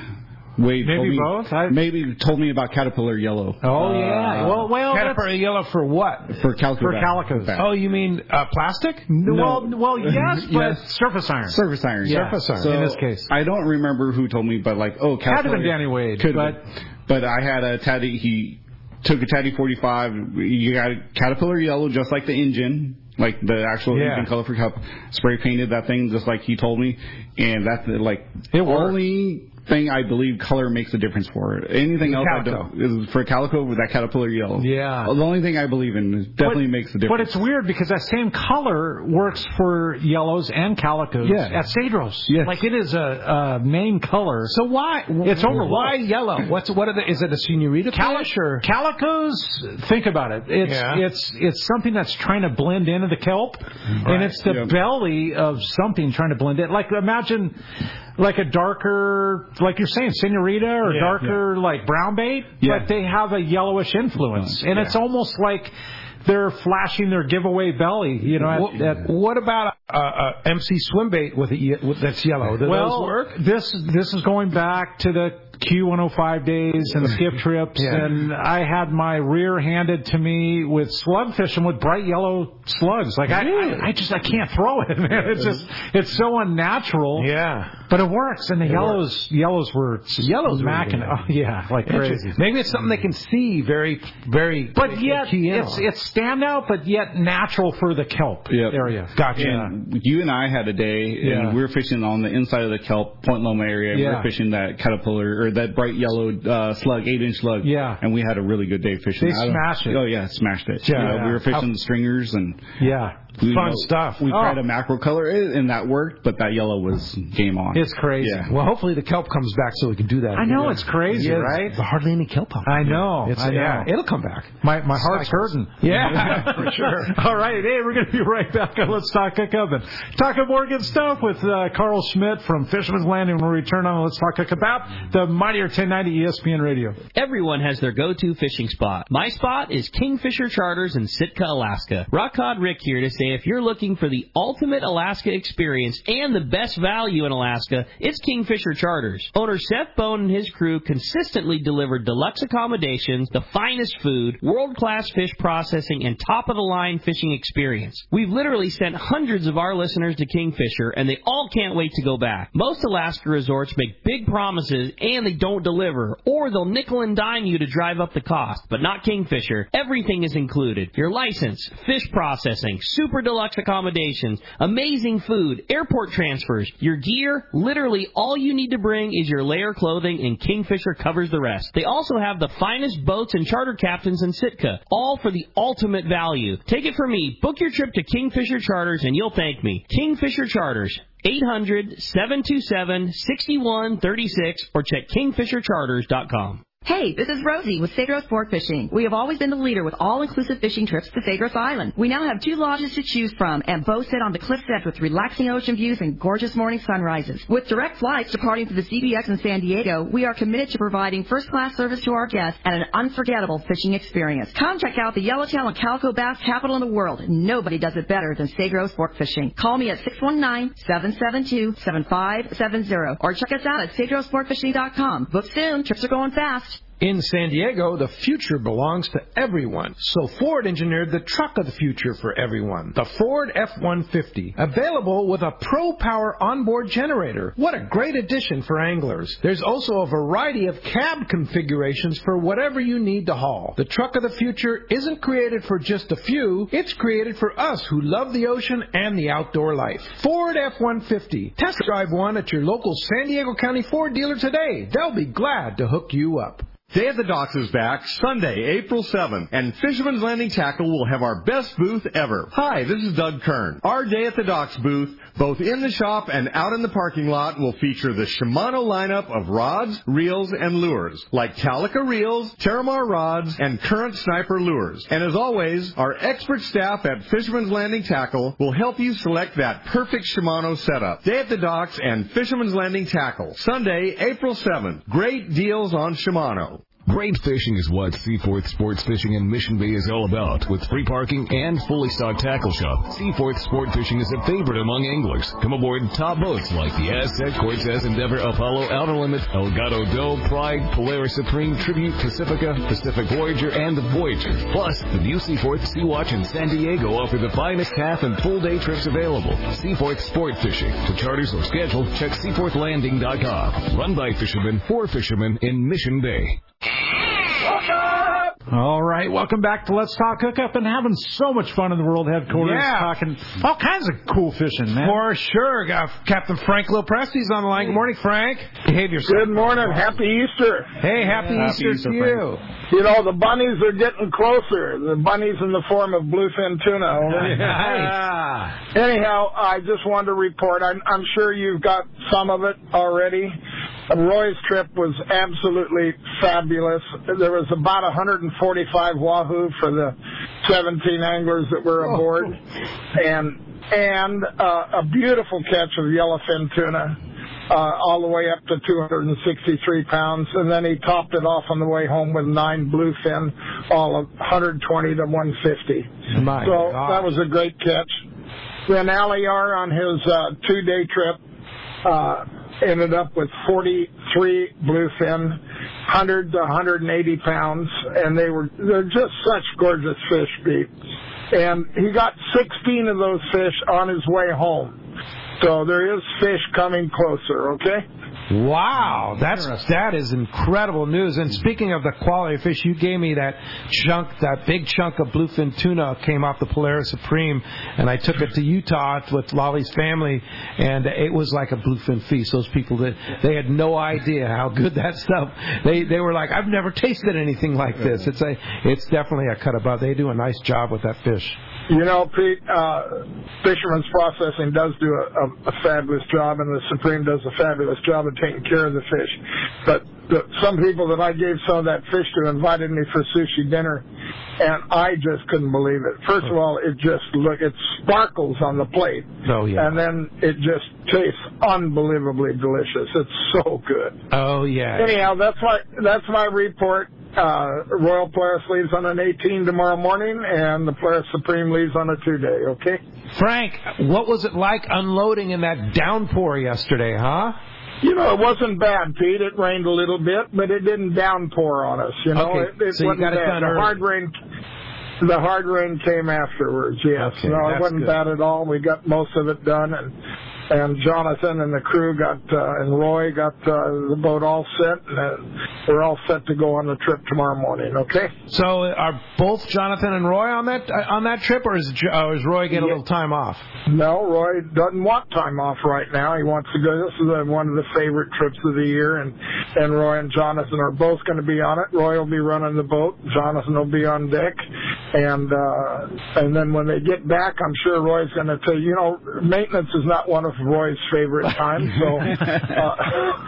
Wade Maybe told me, both? I- Maybe told me about Caterpillar Yellow. Oh, Uh, yeah. Well, well, Caterpillar yellow for what? for calico for bass. calicos. Bass. Oh, you mean uh, plastic? Well, well, yes, but Yes. surface iron. Surface iron. Yeah. Surface iron. So, In this case. I don't remember who told me, but like, oh, Had to have Caterpillar. been Danny Wade, Could but but I had a Taddy. He took a Taddy forty-five. You got a Caterpillar Yellow, just like the engine, like the actual Yeah. engine color for cup. Spray painted that thing just like he told me, and that's like It worked. only thing I believe color makes a difference for it. Anything else I Calico. don't, is for calico with that Caterpillar Yellow. Yeah. The only thing I believe in is definitely but, makes a difference. But it's weird because that same color works for yellows and calicos Yeah. at Cedros. Yes. Like it is a, a main color. So why? It's overlooked. Why yellow? What's what are the? Is it a senorita Cali- fish or? Calicos, think about it. It's Yeah. it's it's something that's trying to blend into the kelp, and it's the Yeah. belly of something trying to blend in. Like imagine, like a darker, like you're saying, senorita or Yeah, darker like brown bait, Yeah. but they have a yellowish influence, and Yeah. it's almost like they're flashing their giveaway belly. You know, What, at, at, what about a, a M C swim bait with, a, ye- with that's yellow? Do well, those work? this this is going back to the Q one oh five days and the skip trips, Yeah. and I had my rear handed to me with slug fishing with bright yellow slugs. Like I, I, I just I can't throw it, man. It's just it's so unnatural. Yeah. But it works, and the It yellows works. yellows were Yellows were smacking. really Oh yeah, like crazy. Interesting. Maybe it's something they can see very, very. But yet key in it's on. it's standout, but yet natural for the kelp Yep. area. Gotcha. And you and I had a day, Yeah. and we were fishing on the inside of the kelp, Point Loma area. and We Yeah. were fishing that caterpillar or that bright yellow uh, slug, eight inch slug. Yeah. And we had a really good day fishing. They I don't- smashed it. Oh yeah, smashed it. Yeah. You know, we were fishing How- the stringers and Yeah, we, Fun you know, stuff. We Oh. tried a mackerel color, and that worked, but that yellow was game on. it's crazy. Yeah. Well, hopefully the kelp comes back so we can do that. I know again. it's crazy, Yeah, right? There's hardly any kelp out there. I know. It's, I know. Yeah, it'll come back. My my heart's Cycles. hurting. Yeah, for sure. All right, hey, we're going to be right back on Let's Talk Hookup and talking more good stuff with uh, Carl Schmidt from Fisherman's Landing when we return on Let's Talk Hookup about the Mightier ten ninety E S P N Radio. Everyone has their go-to fishing spot. My spot is Kingfisher Charters in Sitka, Alaska. Rock Cod Rick here to say say if you're looking for the ultimate Alaska experience and the best value in Alaska, it's Kingfisher Charters. Owner Seth Bone and his crew consistently deliver deluxe accommodations, the finest food, world-class fish processing, and top-of-the-line fishing experience. We've literally sent hundreds of our listeners to Kingfisher, and they all can't wait to go back. Most Alaska resorts make big promises, and they don't deliver, or they'll nickel and dime you to drive up the cost, but not Kingfisher. Everything is included. Your license, fish processing, super deluxe accommodations, amazing food, airport transfers, your gear, literally all you need to bring is your layer clothing, and Kingfisher covers the rest. They also have the finest boats and charter captains in Sitka, all for the ultimate value. Take it from me. Book your trip to Kingfisher Charters, and you'll thank me. Kingfisher Charters. eight hundred, seven two seven, six one three six or check kingfisher charters dot com. Hey, this is Rosie with Sagros Sport Fishing. We have always been the leader with all-inclusive fishing trips to Sagros Island. We now have two lodges to choose from and both sit on the cliff's edge with relaxing ocean views and gorgeous morning sunrises. With direct flights departing to the C B X in San Diego, we are committed to providing first-class service to our guests and an unforgettable fishing experience. Come check out the Yellowtail and Calico Bass capital in the world. Nobody does it better than Sagros Sport Fishing. Call me at six one nine, seven seven two, seven five seven zero or check us out at sagros sport fishing dot com. Book soon. Trips are going fast. In San Diego, the future belongs to everyone. So Ford engineered the truck of the future for everyone. The Ford F one fifty. Available with a Pro Power onboard generator. What a great addition for anglers. There's also a variety of cab configurations for whatever you need to haul. The truck of the future isn't created for just a few. It's created for us who love the ocean and the outdoor life. Ford F one fifty. Test drive one at your local San Diego County Ford dealer today. They'll be glad to hook you up. Day at the Docks is back Sunday, April seventh, and Fisherman's Landing Tackle will have our best booth ever. Hi, this is Doug Kern. Our Day at the Docks booth, both in the shop and out in the parking lot, will feature the Shimano lineup of rods, reels, and lures, like Talica reels, Terramar rods, and Current Sniper lures. And as always, our expert staff at Fisherman's Landing Tackle will help you select that perfect Shimano setup. Day at the Docks and Fisherman's Landing Tackle, Sunday, April seventh. Great deals on Shimano. Great fishing is what Seaforth Sports Fishing in Mission Bay is all about. With free parking and fully stocked tackle shop, Seaforth Sport Fishing is a favorite among anglers. Come aboard top boats like the Aztec, Cortez, Endeavor, Apollo, Outer Limits, Elgato Doe, Pride, Polaris Supreme, Tribute, Pacifica, Pacific Voyager, and the Voyager. Plus, the new Seaforth Sea Watch in San Diego offer the finest half and full day trips available. Seaforth Sport Fishing. For charters or schedule, check seaforth landing dot com. Run by fishermen for fishermen in Mission Bay. All right, welcome back to Let's Talk Hookup, and having so much fun in the World Headquarters, yeah. talking all kinds of cool fishing, man. For sure. Got Captain Frank Lopresti's on the line. Good morning, Frank. Behave yourself. Good morning. Happy Easter. Hey, happy, yeah, Easter, happy Easter to Frank. you. You know, the bunnies are getting closer. The bunnies in the form of bluefin tuna. Yeah. Anyhow, I just wanted to report. I'm, I'm sure you've got some of it already. Roy's trip was absolutely fabulous. There was about one hundred forty-five wahoo for the seventeen anglers that were aboard, oh. and and uh, a beautiful catch of yellowfin tuna, uh, all the way up to two hundred sixty-three pounds, and then he topped it off on the way home with nine bluefin, all of one hundred twenty to one fifty. My so God. That was a great catch. Then Aliyar on his uh, two-day trip uh, ended up with forty-three bluefin, one hundred to one hundred eighty pounds, and they were they're just such gorgeous fish, Pete. And he got sixteen of those fish on his way home. So there is fish coming closer, okay? Wow, that's that is incredible news. And speaking of the quality of fish, you gave me that chunk, that big chunk of bluefin tuna came off the Polaris Supreme, and I took it to Utah with Lolly's family, and it was like a bluefin feast. Those people that they had no idea how good that stuff. They they were like, I've never tasted anything like this. It's a it's definitely a cut above. They do a nice job with that fish. You know, Pete, uh, Fisherman's Processing does do a, a, a fabulous job, and the Supreme does a fabulous job of taking care of the fish. But the, some people that I gave some of that fish to invited me for sushi dinner, and I just couldn't believe it. First of all, it just look it sparkles on the plate. Oh yeah. And then it just tastes unbelievably delicious. It's so good. Oh yeah. Anyhow, that's my that's my report. Uh, Royal Polaris leaves on an eighteen tomorrow morning, and the Polaris Supreme leaves on a two-day, okay? Frank, what was it like unloading in that downpour yesterday, huh? You know, it wasn't bad, Pete. It rained a little bit, but it didn't downpour on us. You know, Okay, it, it so you wasn't got it bad. done the early. hard rain, the hard rain came afterwards. Yes, Okay, no, it that's wasn't good. bad at all. We got most of it done, and and Jonathan and the crew got uh, and Roy got uh, the boat all set, and uh, we're all set to go on the trip tomorrow morning. Okay. So are both Jonathan and Roy on that uh, on that trip, or is uh, is Roy get a little time off? No, Roy doesn't want time off right now. He wants to go. This is uh one of the favorite trips of the year, and and Roy and Jonathan are both going to be on it. Roy will be running the boat. Jonathan will be on deck, and uh, and then when they get back, I'm sure Roy's going to tell you. You know, maintenance is not one of Roy's favorite times, so uh,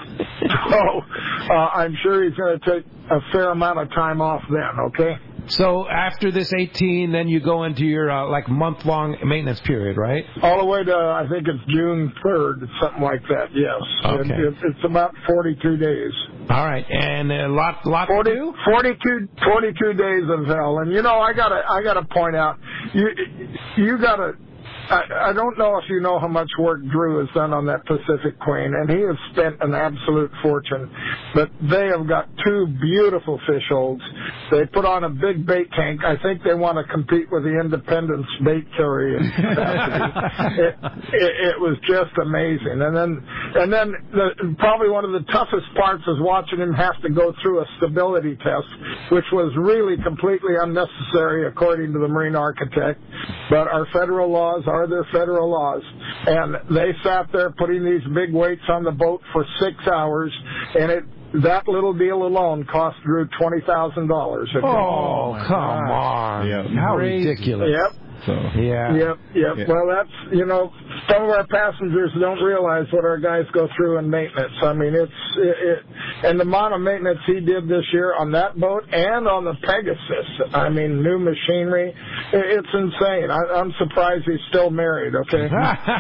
so uh, I'm sure he's going to take a fair amount of time off then. Okay. So after this eighteen, then you go into your uh, like month long maintenance period, right? All the way to, I think it's June third, something like that, yes. Okay. It, it, it's about forty-two days. All right, and a lot, lot forty, to do? forty-two, forty-two days of hell. And, you know, I got to I gotta point out, you you got to, I, I don't know if you know how much work Drew has done on that Pacific Queen, and he has spent an absolute fortune. But they have got two beautiful fish holds. They put on a big bait tank. I think they want to compete with the Independence bait carrier capacity. it, it, it was just amazing. And then, and then the, probably one of the toughest parts is watching him have to go through a stability test, which was really completely unnecessary according to the Marine Architect. But our federal laws are their federal laws, and they sat there putting these big weights on the boat for six hours, and it that little deal alone cost Drew twenty thousand dollars. Oh, come on! Yeah. How Crazy. ridiculous! Yep. So Yeah. Yep, yep. Yeah. Well, that's, you know, some of our passengers don't realize what our guys go through in maintenance. I mean, it's, it, it, and the amount of maintenance he did this year on that boat and on the Pegasus, I mean, new machinery, it, it's insane. I, I'm surprised he's still married, okay?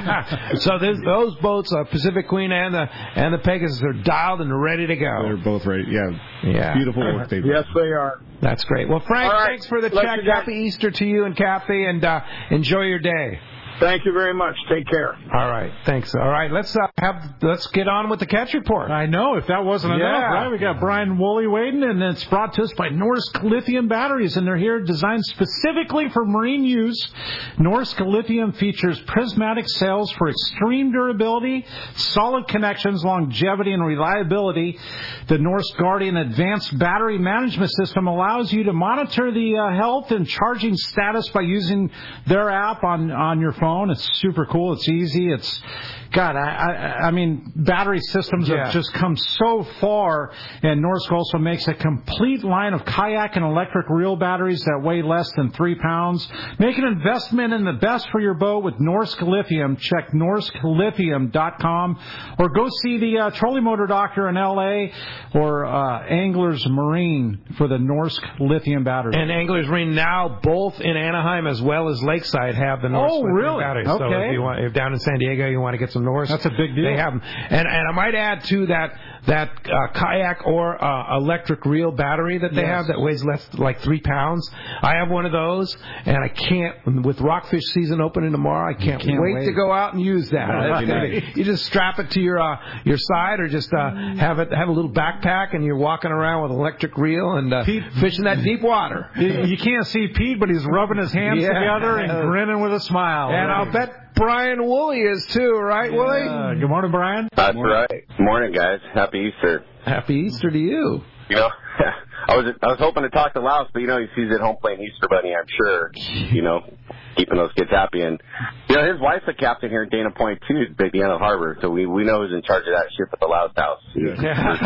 So this, those boats, uh, Pacific Queen and the and the Pegasus, are dialed and ready to go. they're both right. Yeah. Yeah. Beautiful work they've done. Yes, they are. That's great. Well, Frank, All right. thanks for the Let check. you guys- Happy Easter to you and Kathy, and uh, enjoy your day. Thank you very much. Take care. All right, thanks. All right, let's uh, have let's get on with the catch report. I know, if that wasn't Yeah. enough, right? We got Brian Woolley waiting, and it's brought to us by Norsk Lithium Batteries, and they're here designed specifically for marine use. Norsk Lithium features prismatic cells for extreme durability, solid connections, longevity, and reliability. The Norsk Guardian Advanced Battery Management System allows you to monitor the uh, health and charging status by using their app on, on your phone. It's super cool. It's easy. It's, God, I, I, I mean, battery systems Yeah. have just come so far, and Norsk also makes a complete line of kayak and electric reel batteries that weigh less than three pounds. Make an investment in the best for your boat with Norsk Lithium. Check norsk lithium dot com or go see the uh, trolley motor doctor in L A or uh, Anglers Marine for the Norsk Lithium batteries. And Anglers Marine now, both in Anaheim as well as Lakeside, have the Norsk Oh, Lithium really? batteries. So Okay. if you want, if down in San Diego you want to get some Norsk, That's a big deal. They have them. And and I might add too that that uh, kayak or uh, electric reel battery that they Yes. have that weighs less like three pounds. I have one of those, and I can't. With rockfish season opening tomorrow, I can't, can't wait, wait. to go out and use that. Oh, That's that'd be gonna be- nice. you just strap it to your uh, your side, or just uh, have it have a little backpack, and you're walking around with an electric reel and uh, fishing that deep water. You, you can't see Pete, but he's rubbing his hands Yeah. together and grinning with a smile. And I'll bet Brian Woolley is too, right, Woolley? Uh, good morning, Brian. That's right. Morning, guys. Happy Easter. Happy Easter to you. You know, I was I was hoping to talk to Laos, but you know, he's at home playing Easter Bunny, I'm sure. You know, keeping those kids happy. And you know, his wife's a captain here in Dana Point too, at the end of Harbor. So we we know who's in charge of that ship at the Laos house. Yeah. For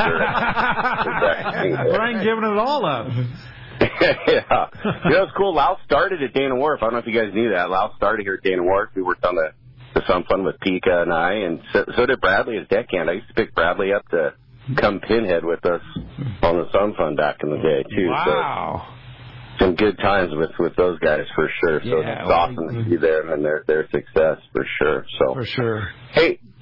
sure. Brian giving it all up. Yeah. You know, it's cool. Laos started at Dana Wharf. I don't know if you guys knew that. Laos started here at Dana Wharf. We worked on the, the Sun Fun with Pika and I, and so, so did Bradley as deckhand. I used to pick Bradley up to come pinhead with us on the Sun Fun back in the day, too. Wow. So some good times with, with those guys, for sure. So Yeah, it's well, awesome to see them and their, their success, for sure. So For sure. Hey,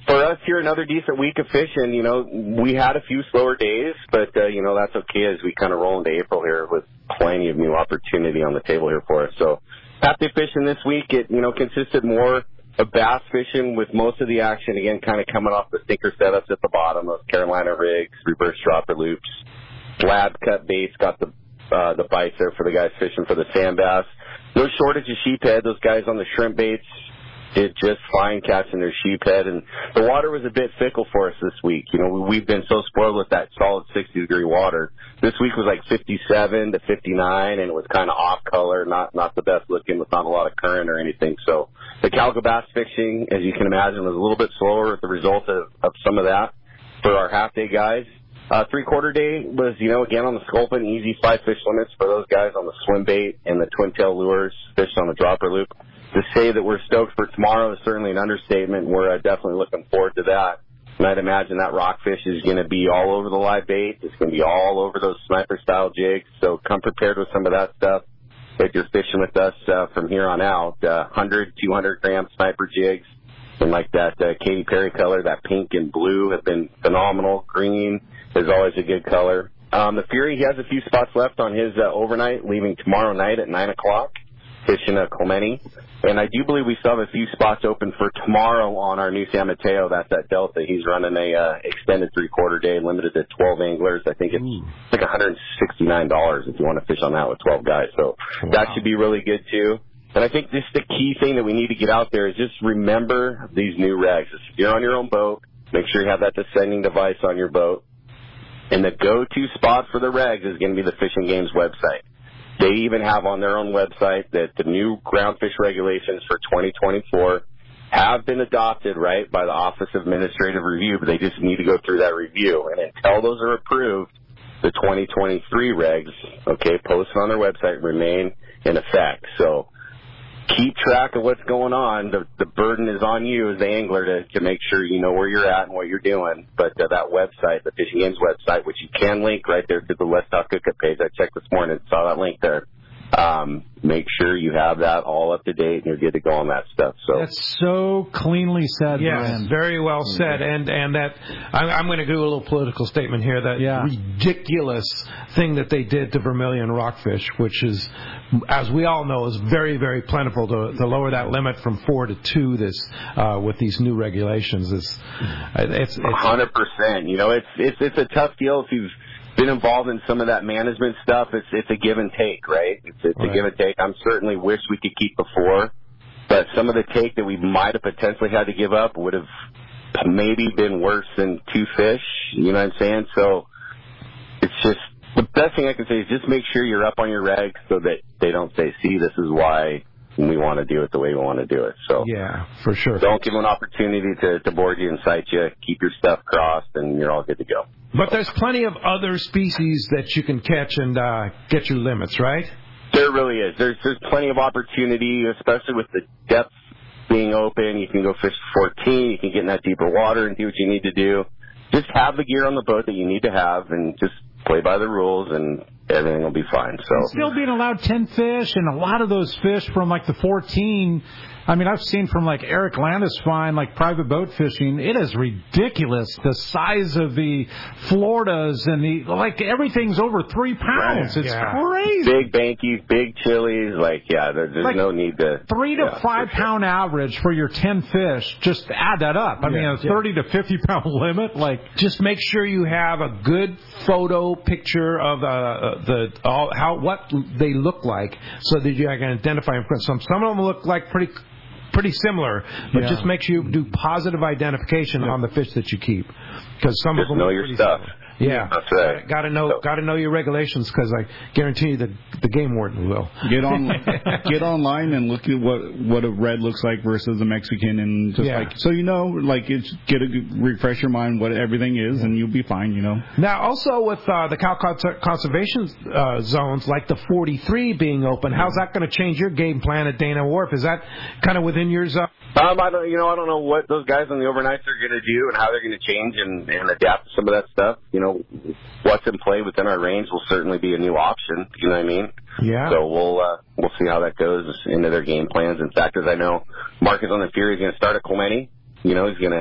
for us here, another decent week of fishing. You know, we had a few slower days, but, uh, you know, that's okay as we kind of roll into April here with plenty of new opportunity on the table here for us. So half day fishing this week, it, you know, consisted more of bass fishing with most of the action, again, kind of coming off the stinker setups at the bottom, those Carolina rigs, reverse dropper loops, slab cut baits, got the uh, the bites there for the guys fishing for the sand bass. No shortage of sheephead. Those guys on the shrimp baits did just fine catching their sheephead, and the water was a bit fickle for us this week. You know, we've been so spoiled with that solid sixty degree water. This week was like fifty-seven to fifty-nine, and it was kind of off color, not not the best looking, with not a lot of current or anything. So the calico bass fishing, as you can imagine, was a little bit slower as a result of, of some of that for our half day guys. Uh, three quarter day was, you know, again on the sculpin, easy five fish limits for those guys on the swim bait and the twin tail lures, fished on the dropper loop. To say that we're stoked for tomorrow is certainly an understatement. We're uh, definitely looking forward to that. And I'd imagine that rockfish is going to be all over the live bait. It's going to be all over those sniper-style jigs. So come prepared with some of that stuff if you're fishing with us uh, from here on out. Uh, one hundred, two hundred gram sniper jigs. And like that uh, Katy Perry color, that pink and blue have been phenomenal. Green is always a good color. Um, the Fury, he has a few spots left on his uh, overnight, leaving tomorrow night at nine o'clock. Fishing at Clemente. And I do believe we still have a few spots open for tomorrow on our new San Mateo. That's at Delta. He's running a uh, extended three-quarter day, limited to twelve anglers. I think it's Ooh. like one hundred sixty-nine dollars if you want to fish on that with twelve guys. So wow. that should be really good, too. And I think just the key thing that we need to get out there is just remember these new regs. If you're on your own boat, make sure you have that descending device on your boat. And the go-to spot for the regs is going to be the Fishing Games website. They even have on their own website that the new ground fish regulations for twenty twenty-four have been adopted, right, by the Office of Administrative Review, but they just need to go through that review. And until those are approved, the twenty twenty-three regs, okay, posted on their website remain in effect. So keep track of what's going on. The, the burden is on you as the angler to, to make sure you know where you're at and what you're doing. But uh, that website, the Fishing Games website, which you can link right there to the Let's Talk Hookup page. I checked this morning, saw that link there. Um, make sure you have that all up to date and you're good to go on that stuff. So that's so cleanly said. Yes, Brian. very well said. And and that I'm, I'm going to do a little political statement here. That yeah. ridiculous thing that they did to vermilion rockfish, which is, as we all know, is very very plentiful. To, to lower that limit from four to two, this uh, with these new regulations is it's one hundred percent. You know, it's it's it's a tough deal if you've been involved in some of that management stuff. It's it's a give and take, right? It's, it's right. a give and take. I'm certainly wish we could keep the four, but some of the take that we might have potentially had to give up would have maybe been worse than two fish. You know what I'm saying? So it's just the best thing I can say is just make sure you're up on your regs so that they don't say, "See, this is why we want to do it the way we want to do it." So yeah, for sure. Don't give them an opportunity to, to board you and sight you. Keep your stuff crossed, and you're all good to go. But there's plenty of other species that you can catch and uh, get your limits, right? There really is. There's there's plenty of opportunity, especially with the depth being open. You can go fish fourteen. You can get in that deeper water and do what you need to do. Just have the gear on the boat that you need to have, and just play by the rules, and everything will be fine. So still being allowed ten fish, and a lot of those fish from like the fourteen. I mean, I've seen from like Eric Landis find like private boat fishing. It is ridiculous the size of the Floridas and the like. Everything's over three pounds. It's yeah. crazy. Big bankies, big chilies. Like yeah, there, there's like no need to three to yeah, five for sure. pound average for your ten fish. Just add that up. I yeah, mean, a yeah. thirty to fifty pound limit. Like just make sure you have a good photo picture of uh, the all, how what they look like so that you can identify them. Some some of them look like pretty. Pretty similar, but yeah. just make sure you do positive identification yeah. on the fish that you keep, because some just of them know your stuff. Similar. Yeah, that's right. Got to know, so. got to know your regulations, because I guarantee you the the game warden will. Get on, get online and look at what what a red looks like versus a Mexican, and just yeah. like so you know, like it's get a refresh your mind what everything is, yeah. and you'll be fine. You know. Now, also with uh, the cow conservation uh, zones, like the forty-three being open, how's that going to change your game plan at Dana Wharf? Is that kind of within your zone? Um, I don't, you know, I don't know what those guys on the overnights are going to do and how they're going to change and, and adapt to some of that stuff. You know, what's in play within our range will certainly be a new option. You know what I mean? Yeah. So we'll uh, we'll see how that goes into their game plans. In fact, as I know, Marcus on the Fury is going to start at Clemente. You know, he's going to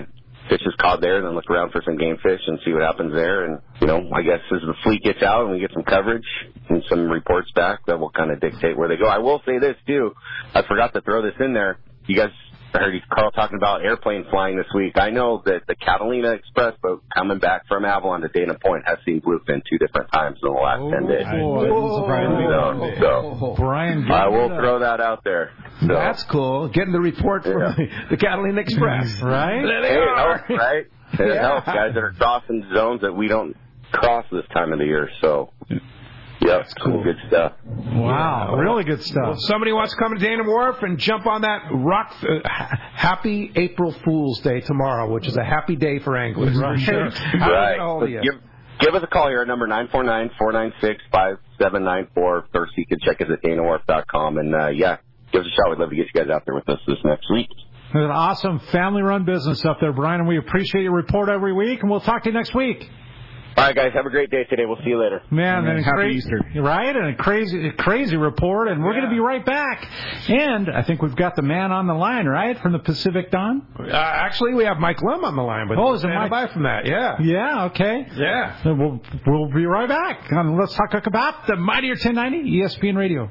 fishes caught there, and then look around for some game fish and see what happens there. And, you know, I guess as the fleet gets out and we get some coverage and some reports back, that will kind of dictate where they go. I will say this, too. I forgot to throw this in there. You guys, I heard Carl talking about airplane flying this week. I know that the Catalina Express boat coming back from Avalon to Dana Point has seen bluefin two different times in the last oh, ten days. Oh, so, so Brian, I will throw that out there. So. That's cool. Getting the report from yeah. the Catalina Express. Right? There they hey, are. It helps, right? It yeah. helps, guys that are crossing zones that we don't cross this time of the year. So, yeah, that's cool. Good stuff. Wow, yeah. Really good stuff. Well, somebody wants to come to Dana Wharf and jump on that rock. Uh, happy April Fool's Day tomorrow, which is a happy day for anglers. Right. Sure. Right. So give, give us a call here at number nine four nine, four nine six, five seven nine four. First, you can check us at dana wharf dot com. And, uh, yeah, give us a shot. We'd love to get you guys out there with us this next week. It's an awesome family-run business up there, Brian, and we appreciate your report every week, and we'll talk to you next week. All right, guys. Have a great day today. We'll see you later. Man, and Happy crazy, Easter. Right? And a crazy, crazy report, and we're yeah. going to be right back. And I think we've got the man on the line, right, from the Pacific Dawn? Uh, actually, we have Mike Lum on the line. But oh, is it Mike? By from that, yeah. Yeah, okay. Yeah. So we'll, we'll be right back on Let's Talk about the Mightier ten ninety E S P N Radio.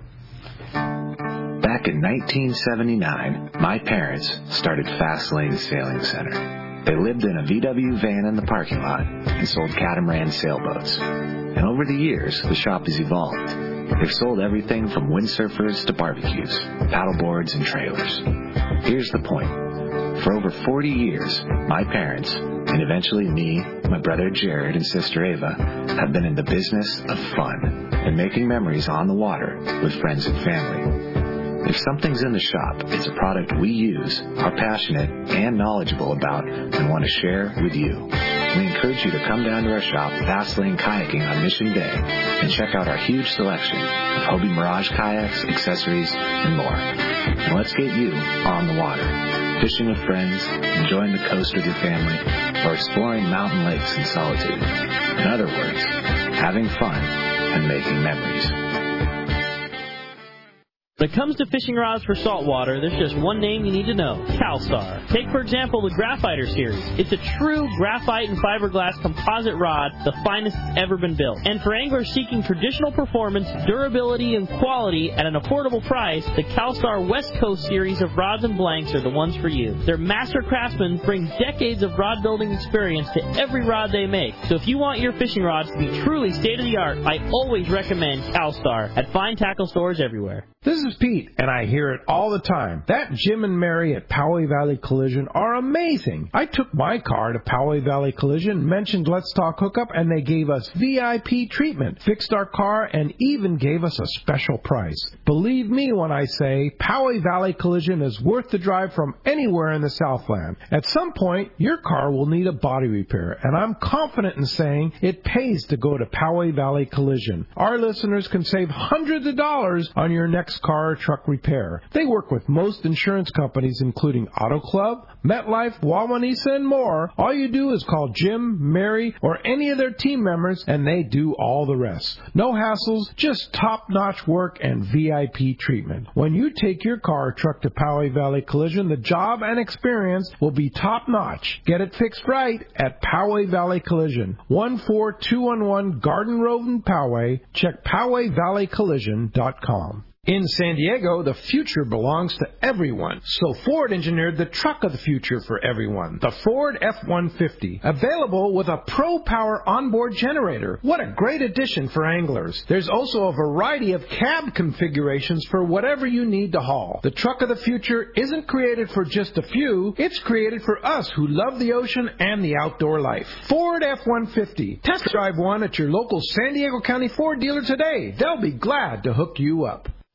Back in nineteen seventy-nine, my parents started Fast Lane Sailing Center. They lived in a V W van in the parking lot and sold catamaran sailboats. And over the years, the shop has evolved. They've sold everything from windsurfers to barbecues, paddleboards and trailers. Here's the point. For over forty years, my parents, and eventually me, my brother Jared, and sister Ava, have been in the business of fun and making memories on the water with friends and family. If something's in the shop, it's a product we use, are passionate and knowledgeable about, and want to share with you. We encourage you to come down to our shop, Fast Lane Kayaking on Mission Bay, and check out our huge selection of Hobie Mirage kayaks, accessories, and more. And let's get you on the water, fishing with friends, enjoying the coast with your family, or exploring mountain lakes in solitude. In other words, having fun and making memories. When it comes to fishing rods for saltwater, there's just one name you need to know, CalStar. Take, for example, the Graphiter series. It's a true graphite and fiberglass composite rod, the finest that's ever been built. And for anglers seeking traditional performance, durability, and quality at an affordable price, the CalStar West Coast series of rods and blanks are the ones for you. Their master craftsmen bring decades of rod building experience to every rod they make. So if you want your fishing rods to be truly state-of-the-art, I always recommend CalStar at fine tackle stores everywhere. This is Pete, and I hear it all the time. That Jim and Mary at Poway Valley Collision are amazing. I took my car to Poway Valley Collision, mentioned Let's Talk Hookup, and they gave us V I P treatment, fixed our car, and even gave us a special price. Believe me when I say Poway Valley Collision is worth the drive from anywhere in the Southland. At some point, your car will need a body repair, and I'm confident in saying it pays to go to Poway Valley Collision. Our listeners can save hundreds of dollars on your next car or truck repair. They work with most insurance companies, including Auto Club, MetLife, Wawanesa, and more. All you do is call Jim, Mary, or any of their team members, and they do all the rest. No hassles, just top-notch work and V I P treatment. When you take your car or truck to Poway Valley Collision, the job and experience will be top-notch. Get it fixed right at Poway Valley Collision. one four two one one Garden Road in Poway. Check Poway Valley Collision dot com. In San Diego, the future belongs to everyone. So Ford engineered the truck of the future for everyone, the Ford F one fifty. Available with a Pro Power onboard generator. What a great addition for anglers. There's also a variety of cab configurations for whatever you need to haul. The truck of the future isn't created for just a few. It's created for us who love the ocean and the outdoor life. Ford F one fifty. Test drive one at your local San Diego County Ford dealer today. They'll be glad to hook you up.